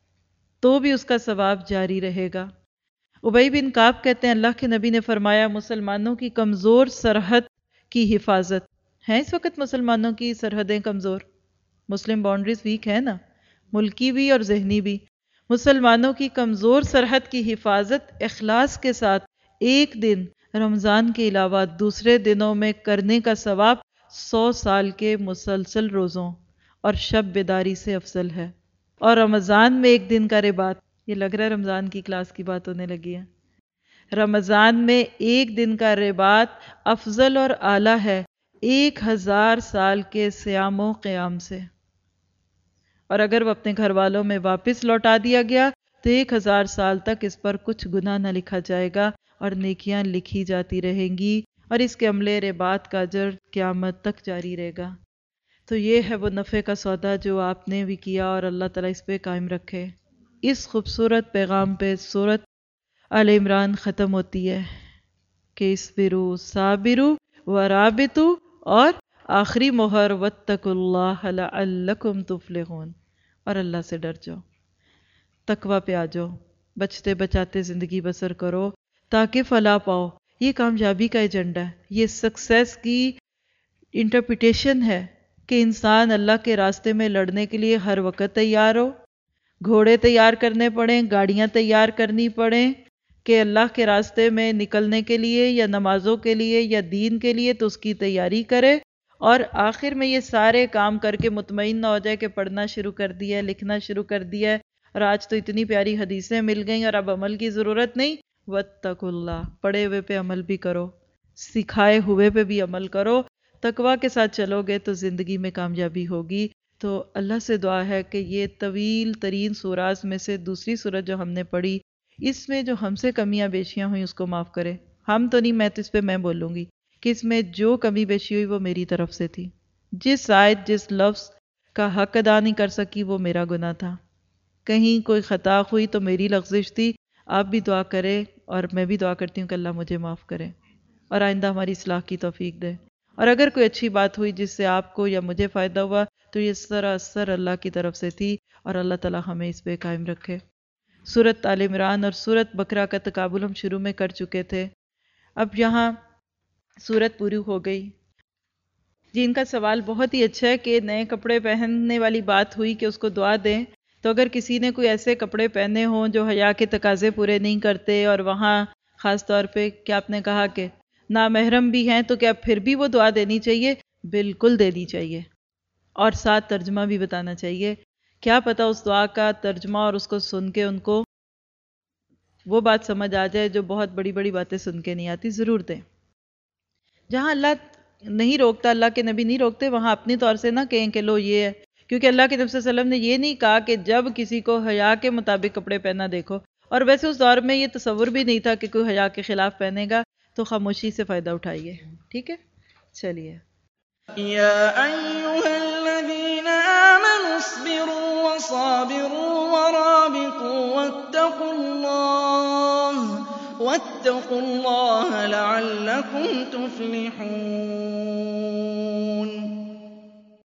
تو بھی اس کا ثواب جاری رہے گا. ابی بن کعب کہتے ہیں اللہ کے نبی نے فرمایا مسلمانوں کی کمزور سرحد کی حفاظت, ہیں اس وقت مسلمانوں کی سرحدیں کمزور, مسلم باؤنڈریز ویک ہے نا, ملکی بھی اور ذہنی بھی. مسلمانوں کی کمزور سرحد کی حفاظت اخلاص کے ساتھ ایک دن رمضان کے علاوہ دوسرے دنوں میں کرنے کا ثواب 100 سال کے مسلسل روزوں اور شب بیداری سے افضل ہے. اور رمضان میں ایک دن کا رباط, یہ لگ رہا ہے رمضان کی کلاس کی بات ہونے لگی ہے, رمضان میں ایک دن کا رباط افضل اور اعلیٰ ہے 1000 سال کے صیام و قیام سے. اور اگر وہ اپنے گھر والوں میں واپس لوٹا دیا گیا تو 1000 سال تک اس پر کچھ گناہ نہ لکھا جائے گا اور نیکیاں لکھی جاتی رہیں گی, اور اس کے عمل رباط کا اجر قیامت تک جاری رہے گا. تو یہ ہے وہ نفع کا سودا جو آپ نے بھی کیا, اور اللہ تعالیٰ اس پہ قائم رکھے. اس خوبصورت پیغام پہ سورۃ آل عمران ختم ہوتی ہے کہ اصبروا صابروا ورابطوا, اور آخری مہر واتقوا اللہ لعلکم تفلحون, اور اللہ سے ڈر جاؤ, تقوی پہ آ جاؤ, بچتے بچاتے زندگی بسر کرو تاکہ فلاح پاؤ. یہ کامیابی کا ایجنڈا ہے, یہ سکسیس کی انٹرپریٹیشن ہے کہ انسان اللہ کے راستے میں لڑنے کے لیے ہر وقت تیار ہو, گھوڑے تیار کرنے پڑیں, گاڑیاں تیار کرنی پڑیں کہ اللہ کے راستے میں نکلنے کے لیے یا نمازوں کے لیے یا دین کے لیے, تو اس کی تیاری کرے, اور آخر میں یہ سارے کام کر کے مطمئن نہ ہو جائے کہ پڑھنا شروع کر دیا ہے, لکھنا شروع کر دیا ہے, اور آج تو اتنی پیاری حدیثیں مل گئیں اور اب عمل کی ضرورت نہیں. واتقوا اللہ, پڑھے ہوئے پہ عمل بھی کرو, سکھائے ہوئے پہ بھی عمل کرو, تقوی کے ساتھ چلو گے تو زندگی میں کامیابی ہوگی. تو اللہ سے دعا ہے کہ یہ طویل ترین سورات میں سے دوسری سورت جو ہم نے پڑھی, اس میں جو ہم سے کمیاں بیشیاں ہوئیں اس کو معاف کرے. ہم تو نہیں, میں تو اس پہ میں بولوں گی کہ اس میں جو کمی بیشی ہوئی وہ میری طرف سے تھی. جس آیت جس لفظ کا حق ادا نہیں کر سکی وہ میرا گناہ تھا, کہیں کوئی خطا ہوئی تو میری لغزش تھی. آپ بھی دعا کرے اور میں بھی دعا کرتی ہوں کہ اللہ مجھے معاف کرے اور آئندہ ہماری اصلاح کی توفیق دے. اور اگر کوئی اچھی بات ہوئی جس سے آپ کو یا مجھے فائدہ ہوا تو یہ سراسر اللہ کی طرف سے تھی, اور اللہ تعالی ہمیں اس پہ قائم رکھے. سورۃ آل عمران اور سورۃ بقرہ کا تقابل ہم شروع میں کر چکے تھے, اب یہاں سورت پوری ہو گئی. جن کا سوال بہت ہی اچھا ہے کہ نئے کپڑے پہننے والی بات ہوئی کہ اس کو دعا دیں, تو اگر کسی نے کوئی ایسے کپڑے پہنے ہوں جو حیا کے تقاضے پورے نہیں کرتے, اور وہاں خاص طور پہ کیا آپ نے کہا کہ نامحرم بھی ہیں, تو کیا پھر بھی وہ دعا دینی چاہیے؟ بالکل دینی چاہیے, اور ساتھ ترجمہ بھی بتانا چاہیے. کیا پتہ اس دعا کا ترجمہ اور اس کو سن کے ان کو وہ بات سمجھ آ جائے جو بہت بڑی بڑی باتیں سن کے نہیں آتی. ضرور دیں. جہاں اللہ نہیں روکتا, اللہ کے نبی نہیں روکتے, وہاں اپنی طور سے نہ کہیں کہ لو یہ ہے, کیونکہ اللہ کے نبی صلی اللہ علیہ وسلم نے یہ نہیں کہا کہ جب کسی کو حیا کے مطابق کپڑے پہنا دیکھو, اور ویسے اس دور میں یہ تصور بھی نہیں تھا کہ کوئی حیا کے خلاف پہنے گا, تو خاموشی سے فائدہ اٹھائیے. ٹھیک ہے, چلیے. يا أيها الذين آمنوا فاصبروا وصابروا ورابطوا واتقوا الله لعلكم تفلحون